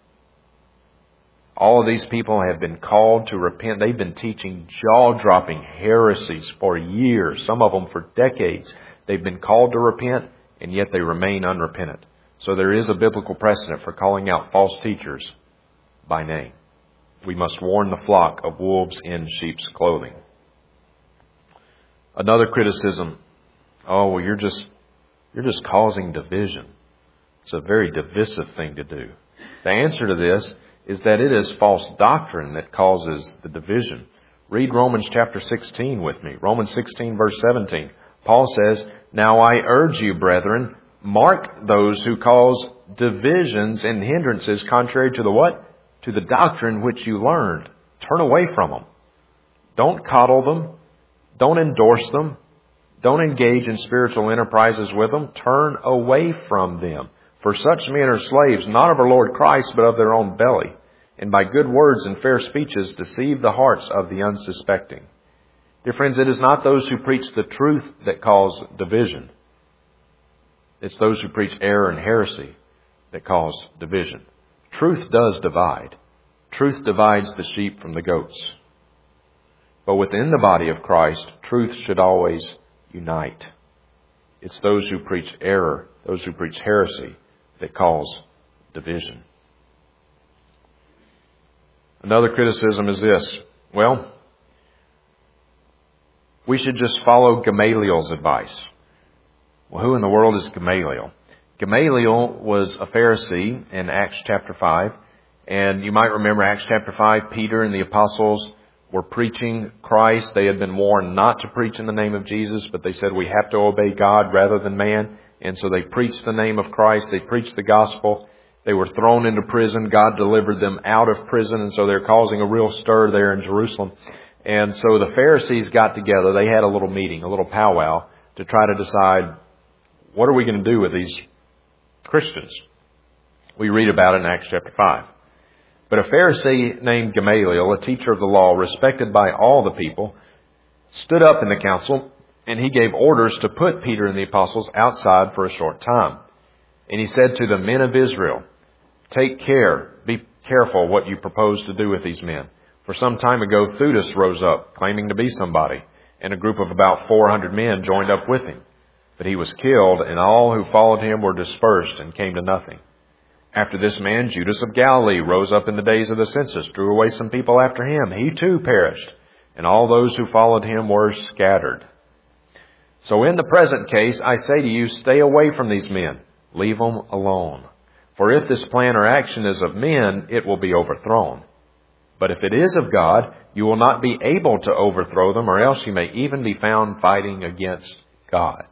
All of these people have been called to repent. They've been teaching jaw-dropping heresies for years, some of them for decades. They've been called to repent, and yet they remain unrepentant. So there is a biblical precedent for calling out false teachers by name. We must warn the flock of wolves in sheep's clothing. Another criticism, you're just causing division. It's a very divisive thing to do. The answer to this is that it is false doctrine that causes the division. Read Romans chapter 16 with me. Romans 16 verse 17. Paul says, "Now I urge you, brethren, mark those who cause divisions and hindrances contrary to the what? To the doctrine which you learned. Turn away from them. Don't coddle them. Don't endorse them. Don't engage in spiritual enterprises with them. Turn away from them. For such men are slaves, not of our Lord Christ, but of their own belly, and by good words and fair speeches deceive the hearts of the unsuspecting. Dear friends, it is not those who preach the truth that cause division. It's those who preach error and heresy that cause division. Truth does divide. Truth divides the sheep from the goats. But within the body of Christ, truth should always unite. It's those who preach error, those who preach heresy, that cause division. Another criticism is this. Well, we should just follow Gamaliel's advice. Well, who in the world is Gamaliel? Gamaliel was a Pharisee in Acts chapter 5. And you might remember Acts chapter 5, Peter and the apostles were preaching Christ. They had been warned not to preach in the name of Jesus, but they said we have to obey God rather than man. And so they preached the name of Christ. They preached the gospel. They were thrown into prison. God delivered them out of prison. And so they're causing a real stir there in Jerusalem. And so the Pharisees got together. They had a little meeting, a little powwow to try to decide, what are we going to do with these Christians? We read about it in Acts chapter 5. But a Pharisee named Gamaliel, a teacher of the law, respected by all the people, stood up in the council, and he gave orders to put Peter and the apostles outside for a short time. And he said to the men of Israel, take care, be careful what you propose to do with these men. For some time ago, Theudas rose up, claiming to be somebody, and a group of about 400 men joined up with him. But he was killed, and all who followed him were dispersed and came to nothing. After this man, Judas of Galilee rose up in the days of the census, drew away some people after him. He too perished, and all those who followed him were scattered. So in the present case, I say to you, stay away from these men. Leave them alone. For if this plan or action is of men, it will be overthrown. But if it is of God, you will not be able to overthrow them, or else you may even be found fighting against God.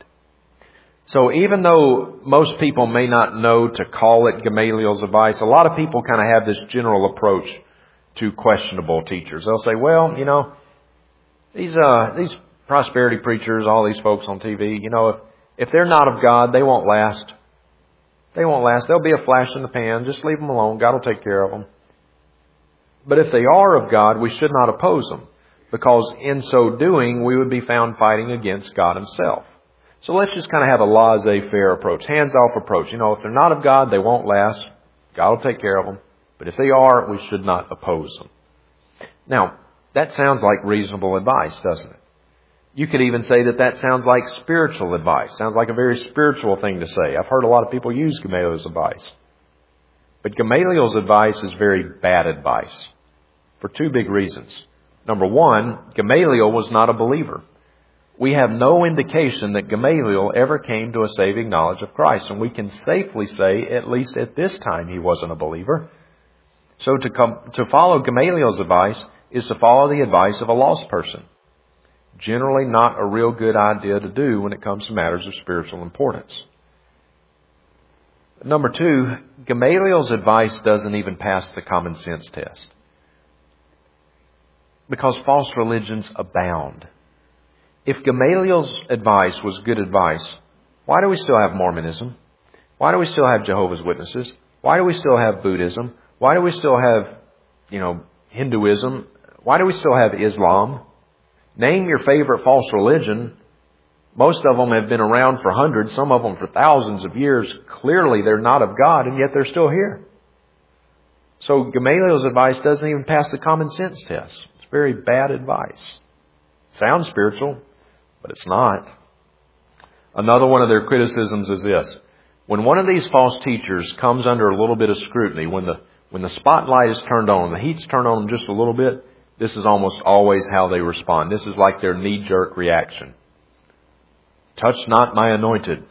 So even though most people may not know to call it Gamaliel's advice, a lot of people kind of have this general approach to questionable teachers. They'll say, well, you know, these prosperity preachers, all these folks on TV, you know, if they're not of God, they won't last. They won't last. They'll be a flash in the pan. Just leave them alone. God will take care of them. But if they are of God, we should not oppose them, because in so doing, we would be found fighting against God Himself. So let's just kind of have a laissez-faire approach, hands-off approach. You know, if they're not of God, they won't last. God will take care of them. But if they are, we should not oppose them. Now, that sounds like reasonable advice, doesn't it? You could even say that that sounds like spiritual advice. Sounds like a very spiritual thing to say. I've heard a lot of people use Gamaliel's advice. But Gamaliel's advice is very bad advice for two big reasons. Number one, Gamaliel was not a believer. We have no indication that Gamaliel ever came to a saving knowledge of Christ. And we can safely say, at least at this time, he wasn't a believer. So to follow Gamaliel's advice is to follow the advice of a lost person. Generally not a real good idea to do when it comes to matters of spiritual importance. Number two, Gamaliel's advice doesn't even pass the common sense test. Because false religions abound. If Gamaliel's advice was good advice, why do we still have Mormonism? Why do we still have Jehovah's Witnesses? Why do we still have Buddhism? Why do we still have, Hinduism? Why do we still have Islam? Name your favorite false religion. Most of them have been around for hundreds, some of them for thousands of years. Clearly they're not of God, and yet they're still here. So Gamaliel's advice doesn't even pass the common sense test. It's very bad advice. Sounds spiritual, but it's not. Another one of their criticisms is this. When one of these false teachers comes under a little bit of scrutiny, when the spotlight is turned on, the heat's turned on them just a little bit, this is almost always how they respond. This is like their knee-jerk reaction. Touch not my anointed.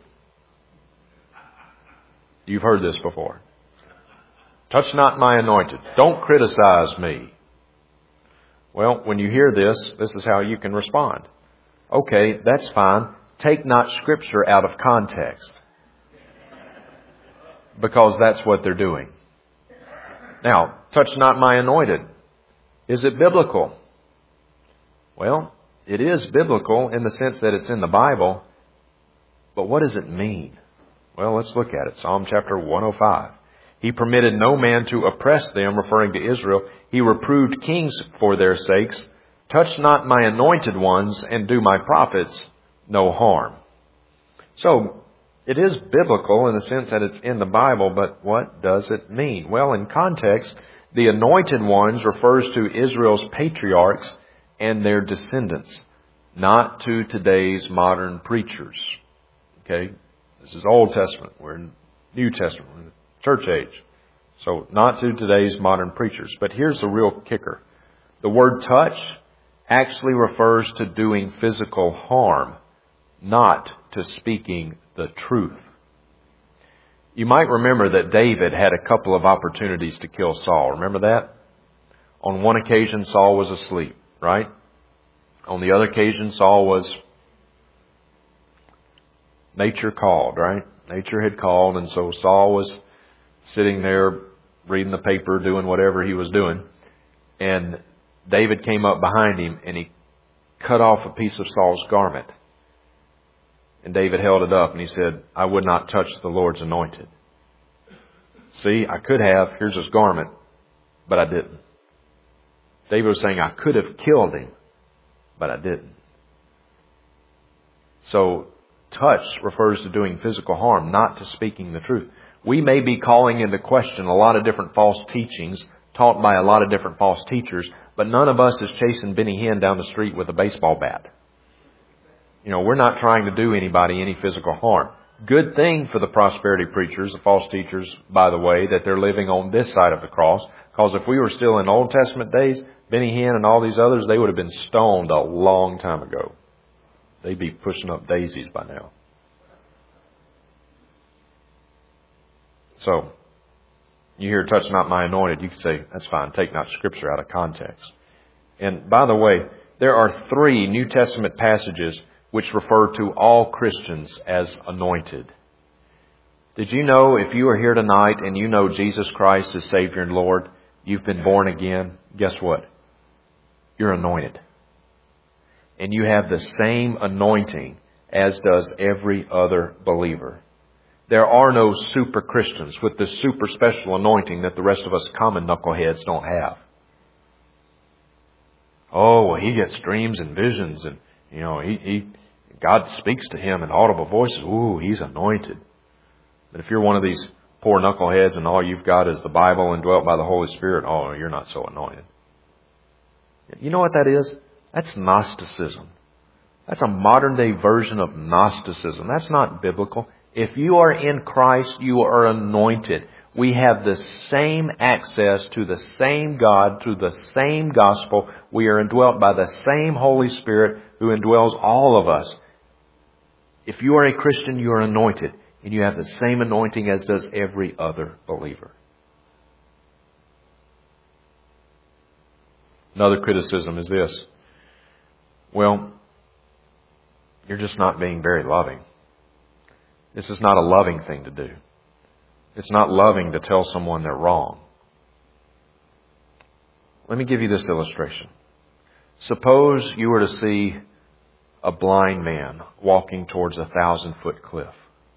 You've heard this before. Touch not my anointed. Don't criticize me. Well, when you hear this, this is how you can respond. Okay, that's fine. Take not Scripture out of context. because that's what they're doing. Now, touch not my anointed. Is it biblical? Well, it is biblical in the sense that it's in the Bible. But what does it mean? Well, let's look at it. Psalm chapter 105. He permitted no man to oppress them, referring to Israel. He reproved kings for their sakes. Touch not my anointed ones, and do my prophets no harm. So, it is biblical in the sense that it's in the Bible, but what does it mean? Well, in context, the anointed ones refers to Israel's patriarchs and their descendants, not to today's modern preachers. Okay? This is Old Testament. We're in New Testament. We're in the church age. So, not to today's modern preachers. But here's the real kicker. The word touch actually refers to doing physical harm, not to speaking the truth. You might remember that David had a couple of opportunities to kill Saul. Remember that? On one occasion, Saul was asleep, right? On the other occasion, Saul was... Nature called, right? Nature had called, and so Saul was sitting there reading the paper, doing whatever he was doing. And David came up behind him, and he cut off a piece of Saul's garment. And David held it up, and he said, I would not touch the Lord's anointed. See, I could have. Here's his garment, but I didn't. David was saying, I could have killed him, but I didn't. So, touch refers to doing physical harm, not to speaking the truth. We may be calling into question a lot of different false teachings taught by a lot of different false teachers, but none of us is chasing Benny Hinn down the street with a baseball bat. You know, we're not trying to do anybody any physical harm. Good thing for the prosperity preachers, the false teachers, by the way, that they're living on this side of the cross. Because if we were still in Old Testament days, Benny Hinn and all these others, they would have been stoned a long time ago. They'd be pushing up daisies by now. So, you hear, touch not my anointed, you could say, that's fine, take not Scripture out of context. And by the way, there are 3 New Testament passages which refer to all Christians as anointed. Did you know if you are here tonight and you know Jesus Christ as Savior and Lord, you've been born again, guess what? You're anointed. And you have the same anointing as does every other believer. There are no super Christians with the super special anointing that the rest of us common knuckleheads don't have. Oh, well, he gets dreams and visions, and you know, God speaks to him in audible voices. Ooh, he's anointed. But if you're one of these poor knuckleheads and all you've got is the Bible and dwelt by the Holy Spirit, oh, you're not so anointed. You know what that is? That's Gnosticism. That's a modern day version of Gnosticism. That's not biblical. If you are in Christ, you are anointed. We have the same access to the same God through the same gospel. We are indwelt by the same Holy Spirit who indwells all of us. If you are a Christian, you are anointed. And you have the same anointing as does every other believer. Another criticism is this. Well, you're just not being very loving. This is not a loving thing to do. It's not loving to tell someone they're wrong. Let me give you this illustration. Suppose you were to see a blind man walking towards a 1,000-foot cliff.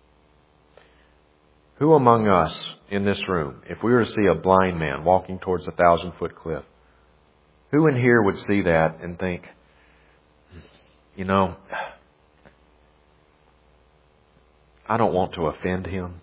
Who among us in this room, if we were to see a blind man walking towards a 1,000-foot cliff, who in here would see that and think, you know, I don't want to offend him.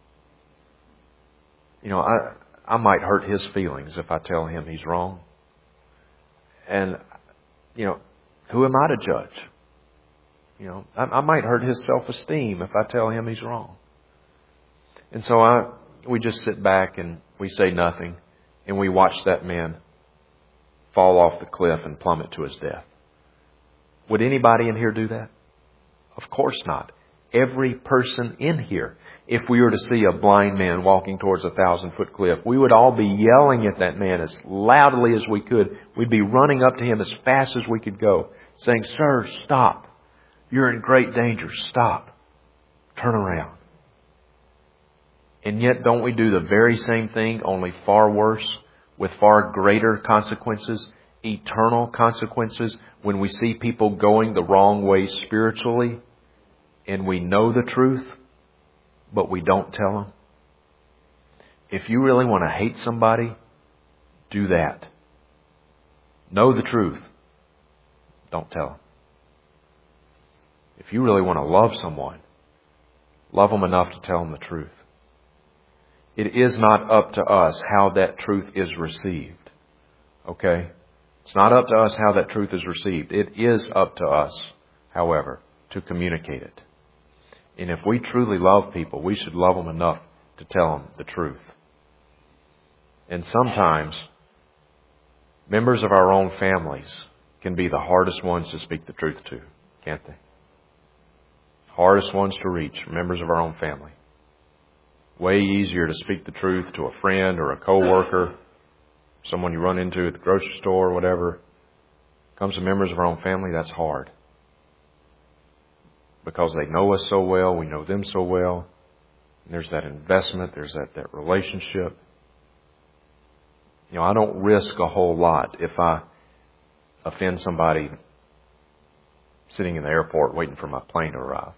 You know, I might hurt his feelings if I tell him he's wrong. And, you know, who am I to judge? You know, I might hurt his self-esteem if I tell him he's wrong. And so we just sit back and we say nothing, and we watch that man fall off the cliff and plummet to his death. Would anybody in here do that? Of course not. Every person in here, if we were to see a blind man walking towards a 1,000-foot cliff, we would all be yelling at that man as loudly as we could. We'd be running up to him as fast as we could go, saying, "Sir, stop. You're in great danger. Stop. Turn around." And yet don't we do the very same thing, only far worse, with far greater consequences, eternal consequences, when we see people going the wrong way spiritually and we know the truth, but we don't tell them? If you really want to hate somebody, do that. Know the truth. Don't tell them. If you really want to love someone, love them enough to tell them the truth. It is not up to us how that truth is received. Okay? It's not up to us how that truth is received. It is up to us, however, to communicate it. And if we truly love people, we should love them enough to tell them the truth. And sometimes, members of our own families can be the hardest ones to speak the truth to, can't they? Hardest ones to reach, members of our own family. Way easier to speak the truth to a friend or a coworker, someone you run into at the grocery store or whatever. Comes to members of our own family, that's hard. Because they know us so well, we know them so well. And there's that investment, there's that relationship. You know, I don't risk a whole lot if I offend somebody sitting in the airport waiting for my plane to arrive.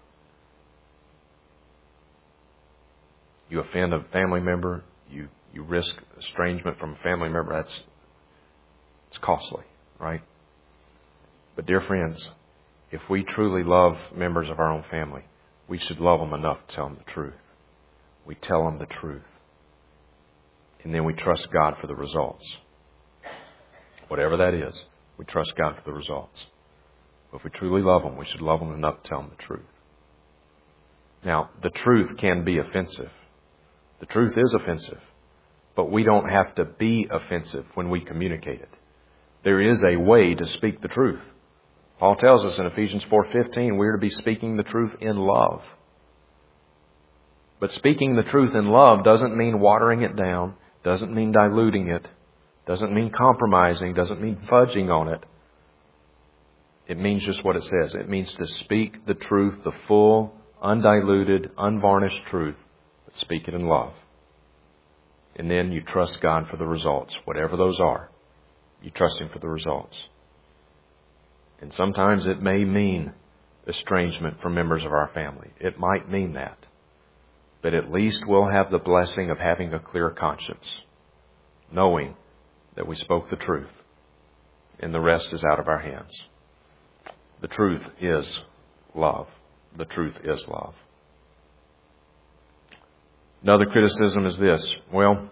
You offend a family member, you risk estrangement from a family member. It's costly, right? But dear friends, if we truly love members of our own family, we should love them enough to tell them the truth. We tell them the truth. And then we trust God for the results. Whatever that is, we trust God for the results. But if we truly love them, we should love them enough to tell them the truth. Now, the truth can be offensive. The truth is offensive. But we don't have to be offensive when we communicate it. There is a way to speak the truth. Paul tells us in Ephesians 4:15, we are to be speaking the truth in love. But speaking the truth in love doesn't mean watering it down, doesn't mean diluting it, doesn't mean compromising, doesn't mean fudging on it. It means just what it says. It means to speak the truth, the full, undiluted, unvarnished truth, but speak it in love. And then you trust God for the results, whatever those are. You trust Him for the results. And sometimes it may mean estrangement from members of our family. It might mean that. But at least we'll have the blessing of having a clear conscience, knowing that we spoke the truth, and the rest is out of our hands. The truth is love. The truth is love. Another criticism is this. Well,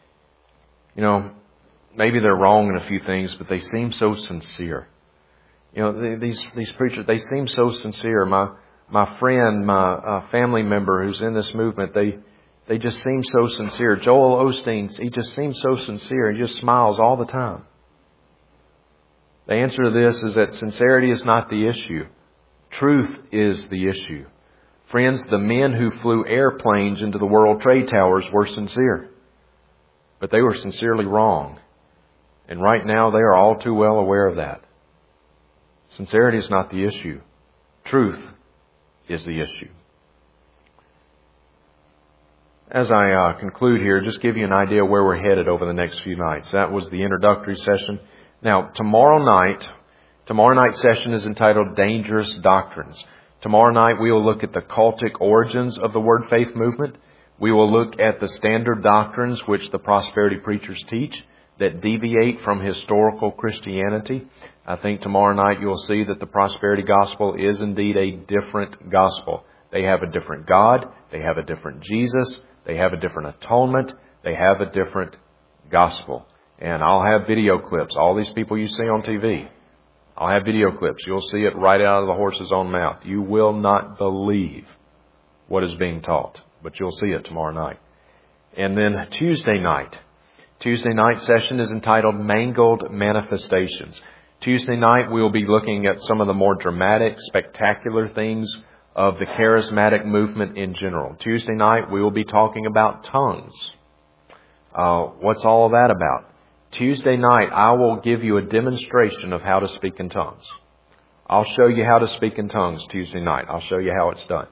maybe they're wrong in a few things, but they seem so sincere. These preachers, they seem so sincere. My friend, my family member who's in this movement, they just seem so sincere. Joel Osteen, he just seems so sincere. He just smiles all the time. The answer to this is that sincerity is not the issue. Truth is the issue. Friends, the men who flew airplanes into the World Trade Towers were sincere. But they were sincerely wrong. And right now they are all too well aware of that. Sincerity is not the issue. Truth is the issue. As I conclude here, just give you an idea where we're headed over the next few nights. That was the introductory session. Now, tomorrow night's session is entitled Dangerous Doctrines. Tomorrow night we will look at the cultic origins of the Word Faith movement. We will look at the standard doctrines which the prosperity preachers teach that deviate from historical Christianity. I think tomorrow night you'll see that the prosperity gospel is indeed a different gospel. They have a different God. They have a different Jesus. They have a different atonement. They have a different gospel. And I'll have video clips. All these people you see on TV, I'll have video clips. You'll see it right out of the horse's own mouth. You will not believe what is being taught, but you'll see it tomorrow night. And then Tuesday night session is entitled Mangled Manifestations. Tuesday night we'll be looking at some of the more dramatic, spectacular things of the charismatic movement in general. Tuesday night we will be talking about tongues. What's all of that about? Tuesday night I will give you a demonstration of how to speak in tongues. I'll show you how to speak in tongues Tuesday night. I'll show you how it's done.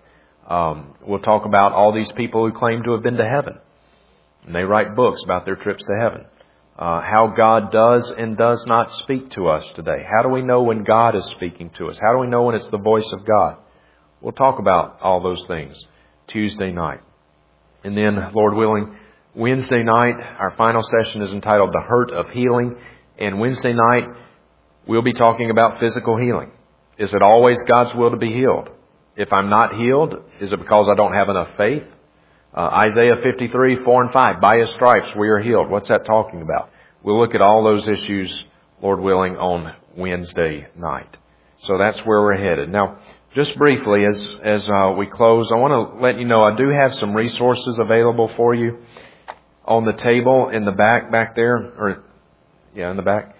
We'll talk about all these people who claim to have been to heaven. And they write books about their trips to heaven. How God does and does not speak to us today. How do we know when God is speaking to us? How do we know when it's the voice of God? We'll talk about all those things Tuesday night. And then, Lord willing, Wednesday night, our final session is entitled The Hurt of Healing. And Wednesday night, we'll be talking about physical healing. Is it always God's will to be healed? If I'm not healed, is it because I don't have enough faith? Isaiah 53, 4 and 5, by His stripes we are healed. What's that talking about? We'll look at all those issues, Lord willing, on Wednesday night. So that's where we're headed. Now, just briefly, as we close, I want to let you know I do have some resources available for you on the table in the back there, in the back.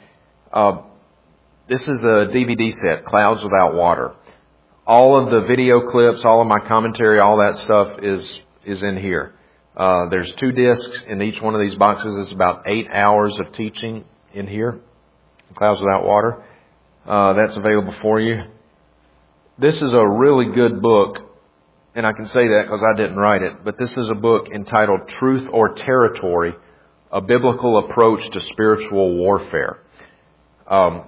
This is a DVD set, Clouds Without Water. All of the video clips, all of my commentary, all that stuff is in here. There's 2 discs in each one of these boxes. It's about 8 hours of teaching in here. Clouds Without Water. That's available for you. This is a really good book, and I can say that because I didn't write it, but this is a book entitled Truth or Territory, A Biblical Approach to Spiritual Warfare. All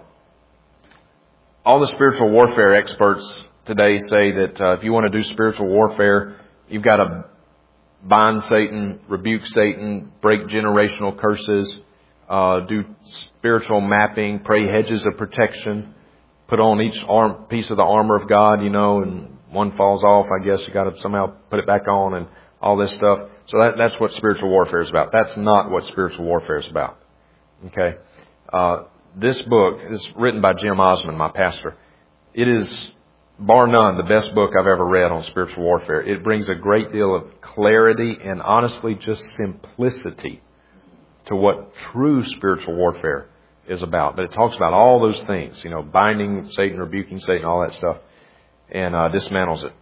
the spiritual warfare experts today say that if you want to do spiritual warfare, you've got to bind Satan, rebuke Satan, break generational curses, do spiritual mapping, pray hedges of protection, put on each piece of the armor of God, and one falls off, I guess you got to somehow put it back on and all this stuff. So that's what spiritual warfare is about. That's not what spiritual warfare is about. Okay? This book is written by Jim Osmond, my pastor. It is, bar none, the best book I've ever read on spiritual warfare. It brings a great deal of clarity and honestly just simplicity to what true spiritual warfare is about. But it talks about all those things, binding Satan, rebuking Satan, all that stuff, and dismantles it.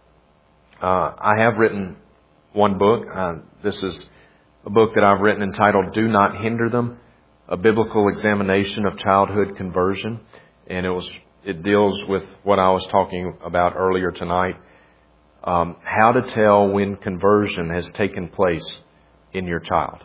I have written one book. This is a book that I've written entitled Do Not Hinder Them, A Biblical Examination of Childhood Conversion. And it deals with what I was talking about earlier tonight. How to tell when conversion has taken place in your child.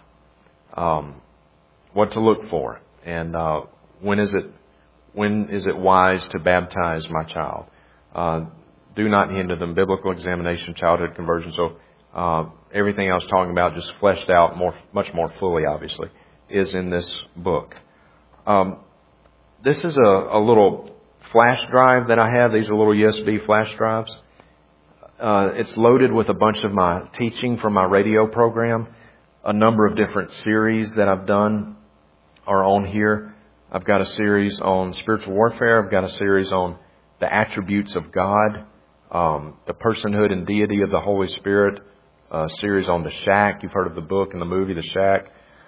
What to look for. And when is it wise to baptize my child? Do not hinder them. Biblical examination, childhood conversion. So everything I was talking about, just fleshed out much more fully, obviously, is in this book. This is a little flash drive that I have. These are little USB flash drives. It's loaded with a bunch of my teaching from my radio program. A number of different series that I've done are on here. I've got a series on spiritual warfare. I've got a series on the attributes of God, the personhood and deity of the Holy Spirit, a series on The Shack. You've heard of the book and the movie The Shack.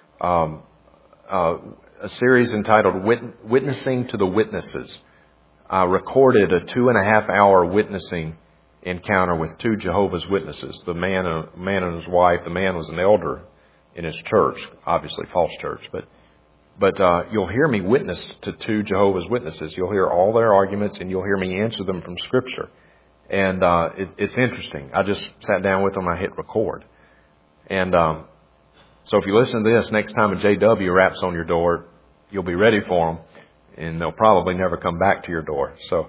A series entitled Witnessing to the Witnesses. I recorded a 2.5-hour witnessing encounter with 2 Jehovah's Witnesses, the man and his wife. The man was an elder in his church, obviously false church, but you'll hear me witness to 2 Jehovah's Witnesses. You'll hear all their arguments, and you'll hear me answer them from Scripture. And it's interesting. I just sat down with them. I hit record. And so if you listen to this, next time a JW raps on your door, you'll be ready for them, and they'll probably never come back to your door. So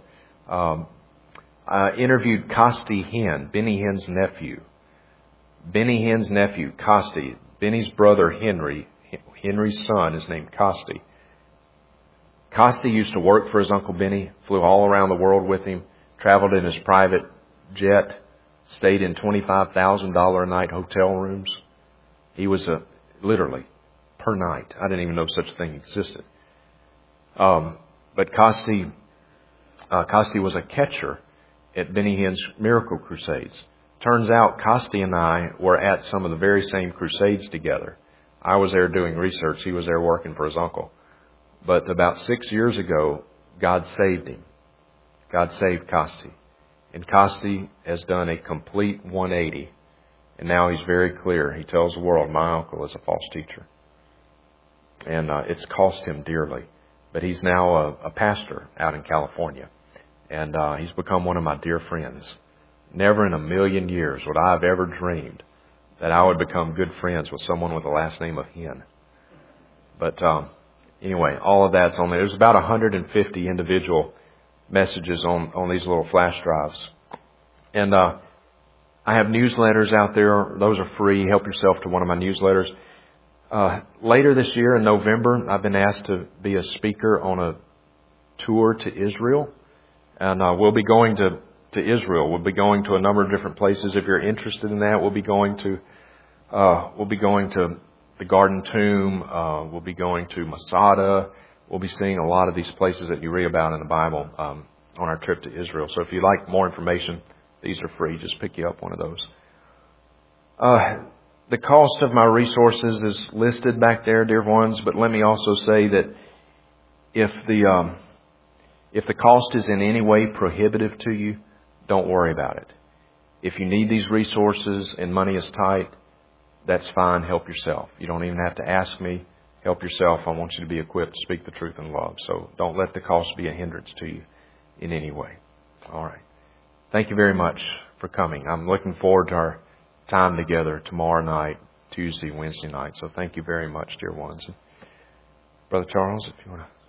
I interviewed Costi Hinn, Benny Hinn's nephew. Benny Hinn's nephew, Costi. Benny's brother, Henry. Henry's son is named Costi. Costi used to work for his Uncle Benny, flew all around the world with him, traveled in his private jet, stayed in $25,000 a night hotel rooms. He was literally per night. I didn't even know such a thing existed. But Costi was a catcher at Benny Hinn's Miracle Crusades. Turns out Costi and I were at some of the very same crusades together. I was there doing research. He was there working for his uncle. But about 6 years ago, God saved him. God saved Costi. And Costi has done a complete 180. And now he's very clear. He tells the world, my uncle is a false teacher. And it's cost him dearly. But he's now a pastor out in California. And he's become one of my dear friends. Never in a million years would I have ever dreamed that I would become good friends with someone with the last name of Hen. But anyway, all of that's on there. There's about 150 individual messages on these little flash drives. And I have newsletters out there. Those are free. Help yourself to one of my newsletters. Later this year in November, I've been asked to be a speaker on a tour to Israel. And we'll be going to Israel. We'll be going to a number of different places. If you're interested in that, we'll be going to the Garden Tomb. We'll be going to Masada. We'll be seeing a lot of these places that you read about in the Bible on our trip to Israel. So if you'd like more information, these are free. Just pick you up one of those. The cost of my resources is listed back there, dear ones. But let me also say that if the cost is in any way prohibitive to you, don't worry about it. If you need these resources and money is tight, that's fine. Help yourself. You don't even have to ask me. Help yourself. I want you to be equipped to speak the truth in love. So don't let the cost be a hindrance to you in any way. All right. Thank you very much for coming. I'm looking forward to our time together tomorrow night, Tuesday, Wednesday night. So thank you very much, dear ones. Brother Charles, if you want to...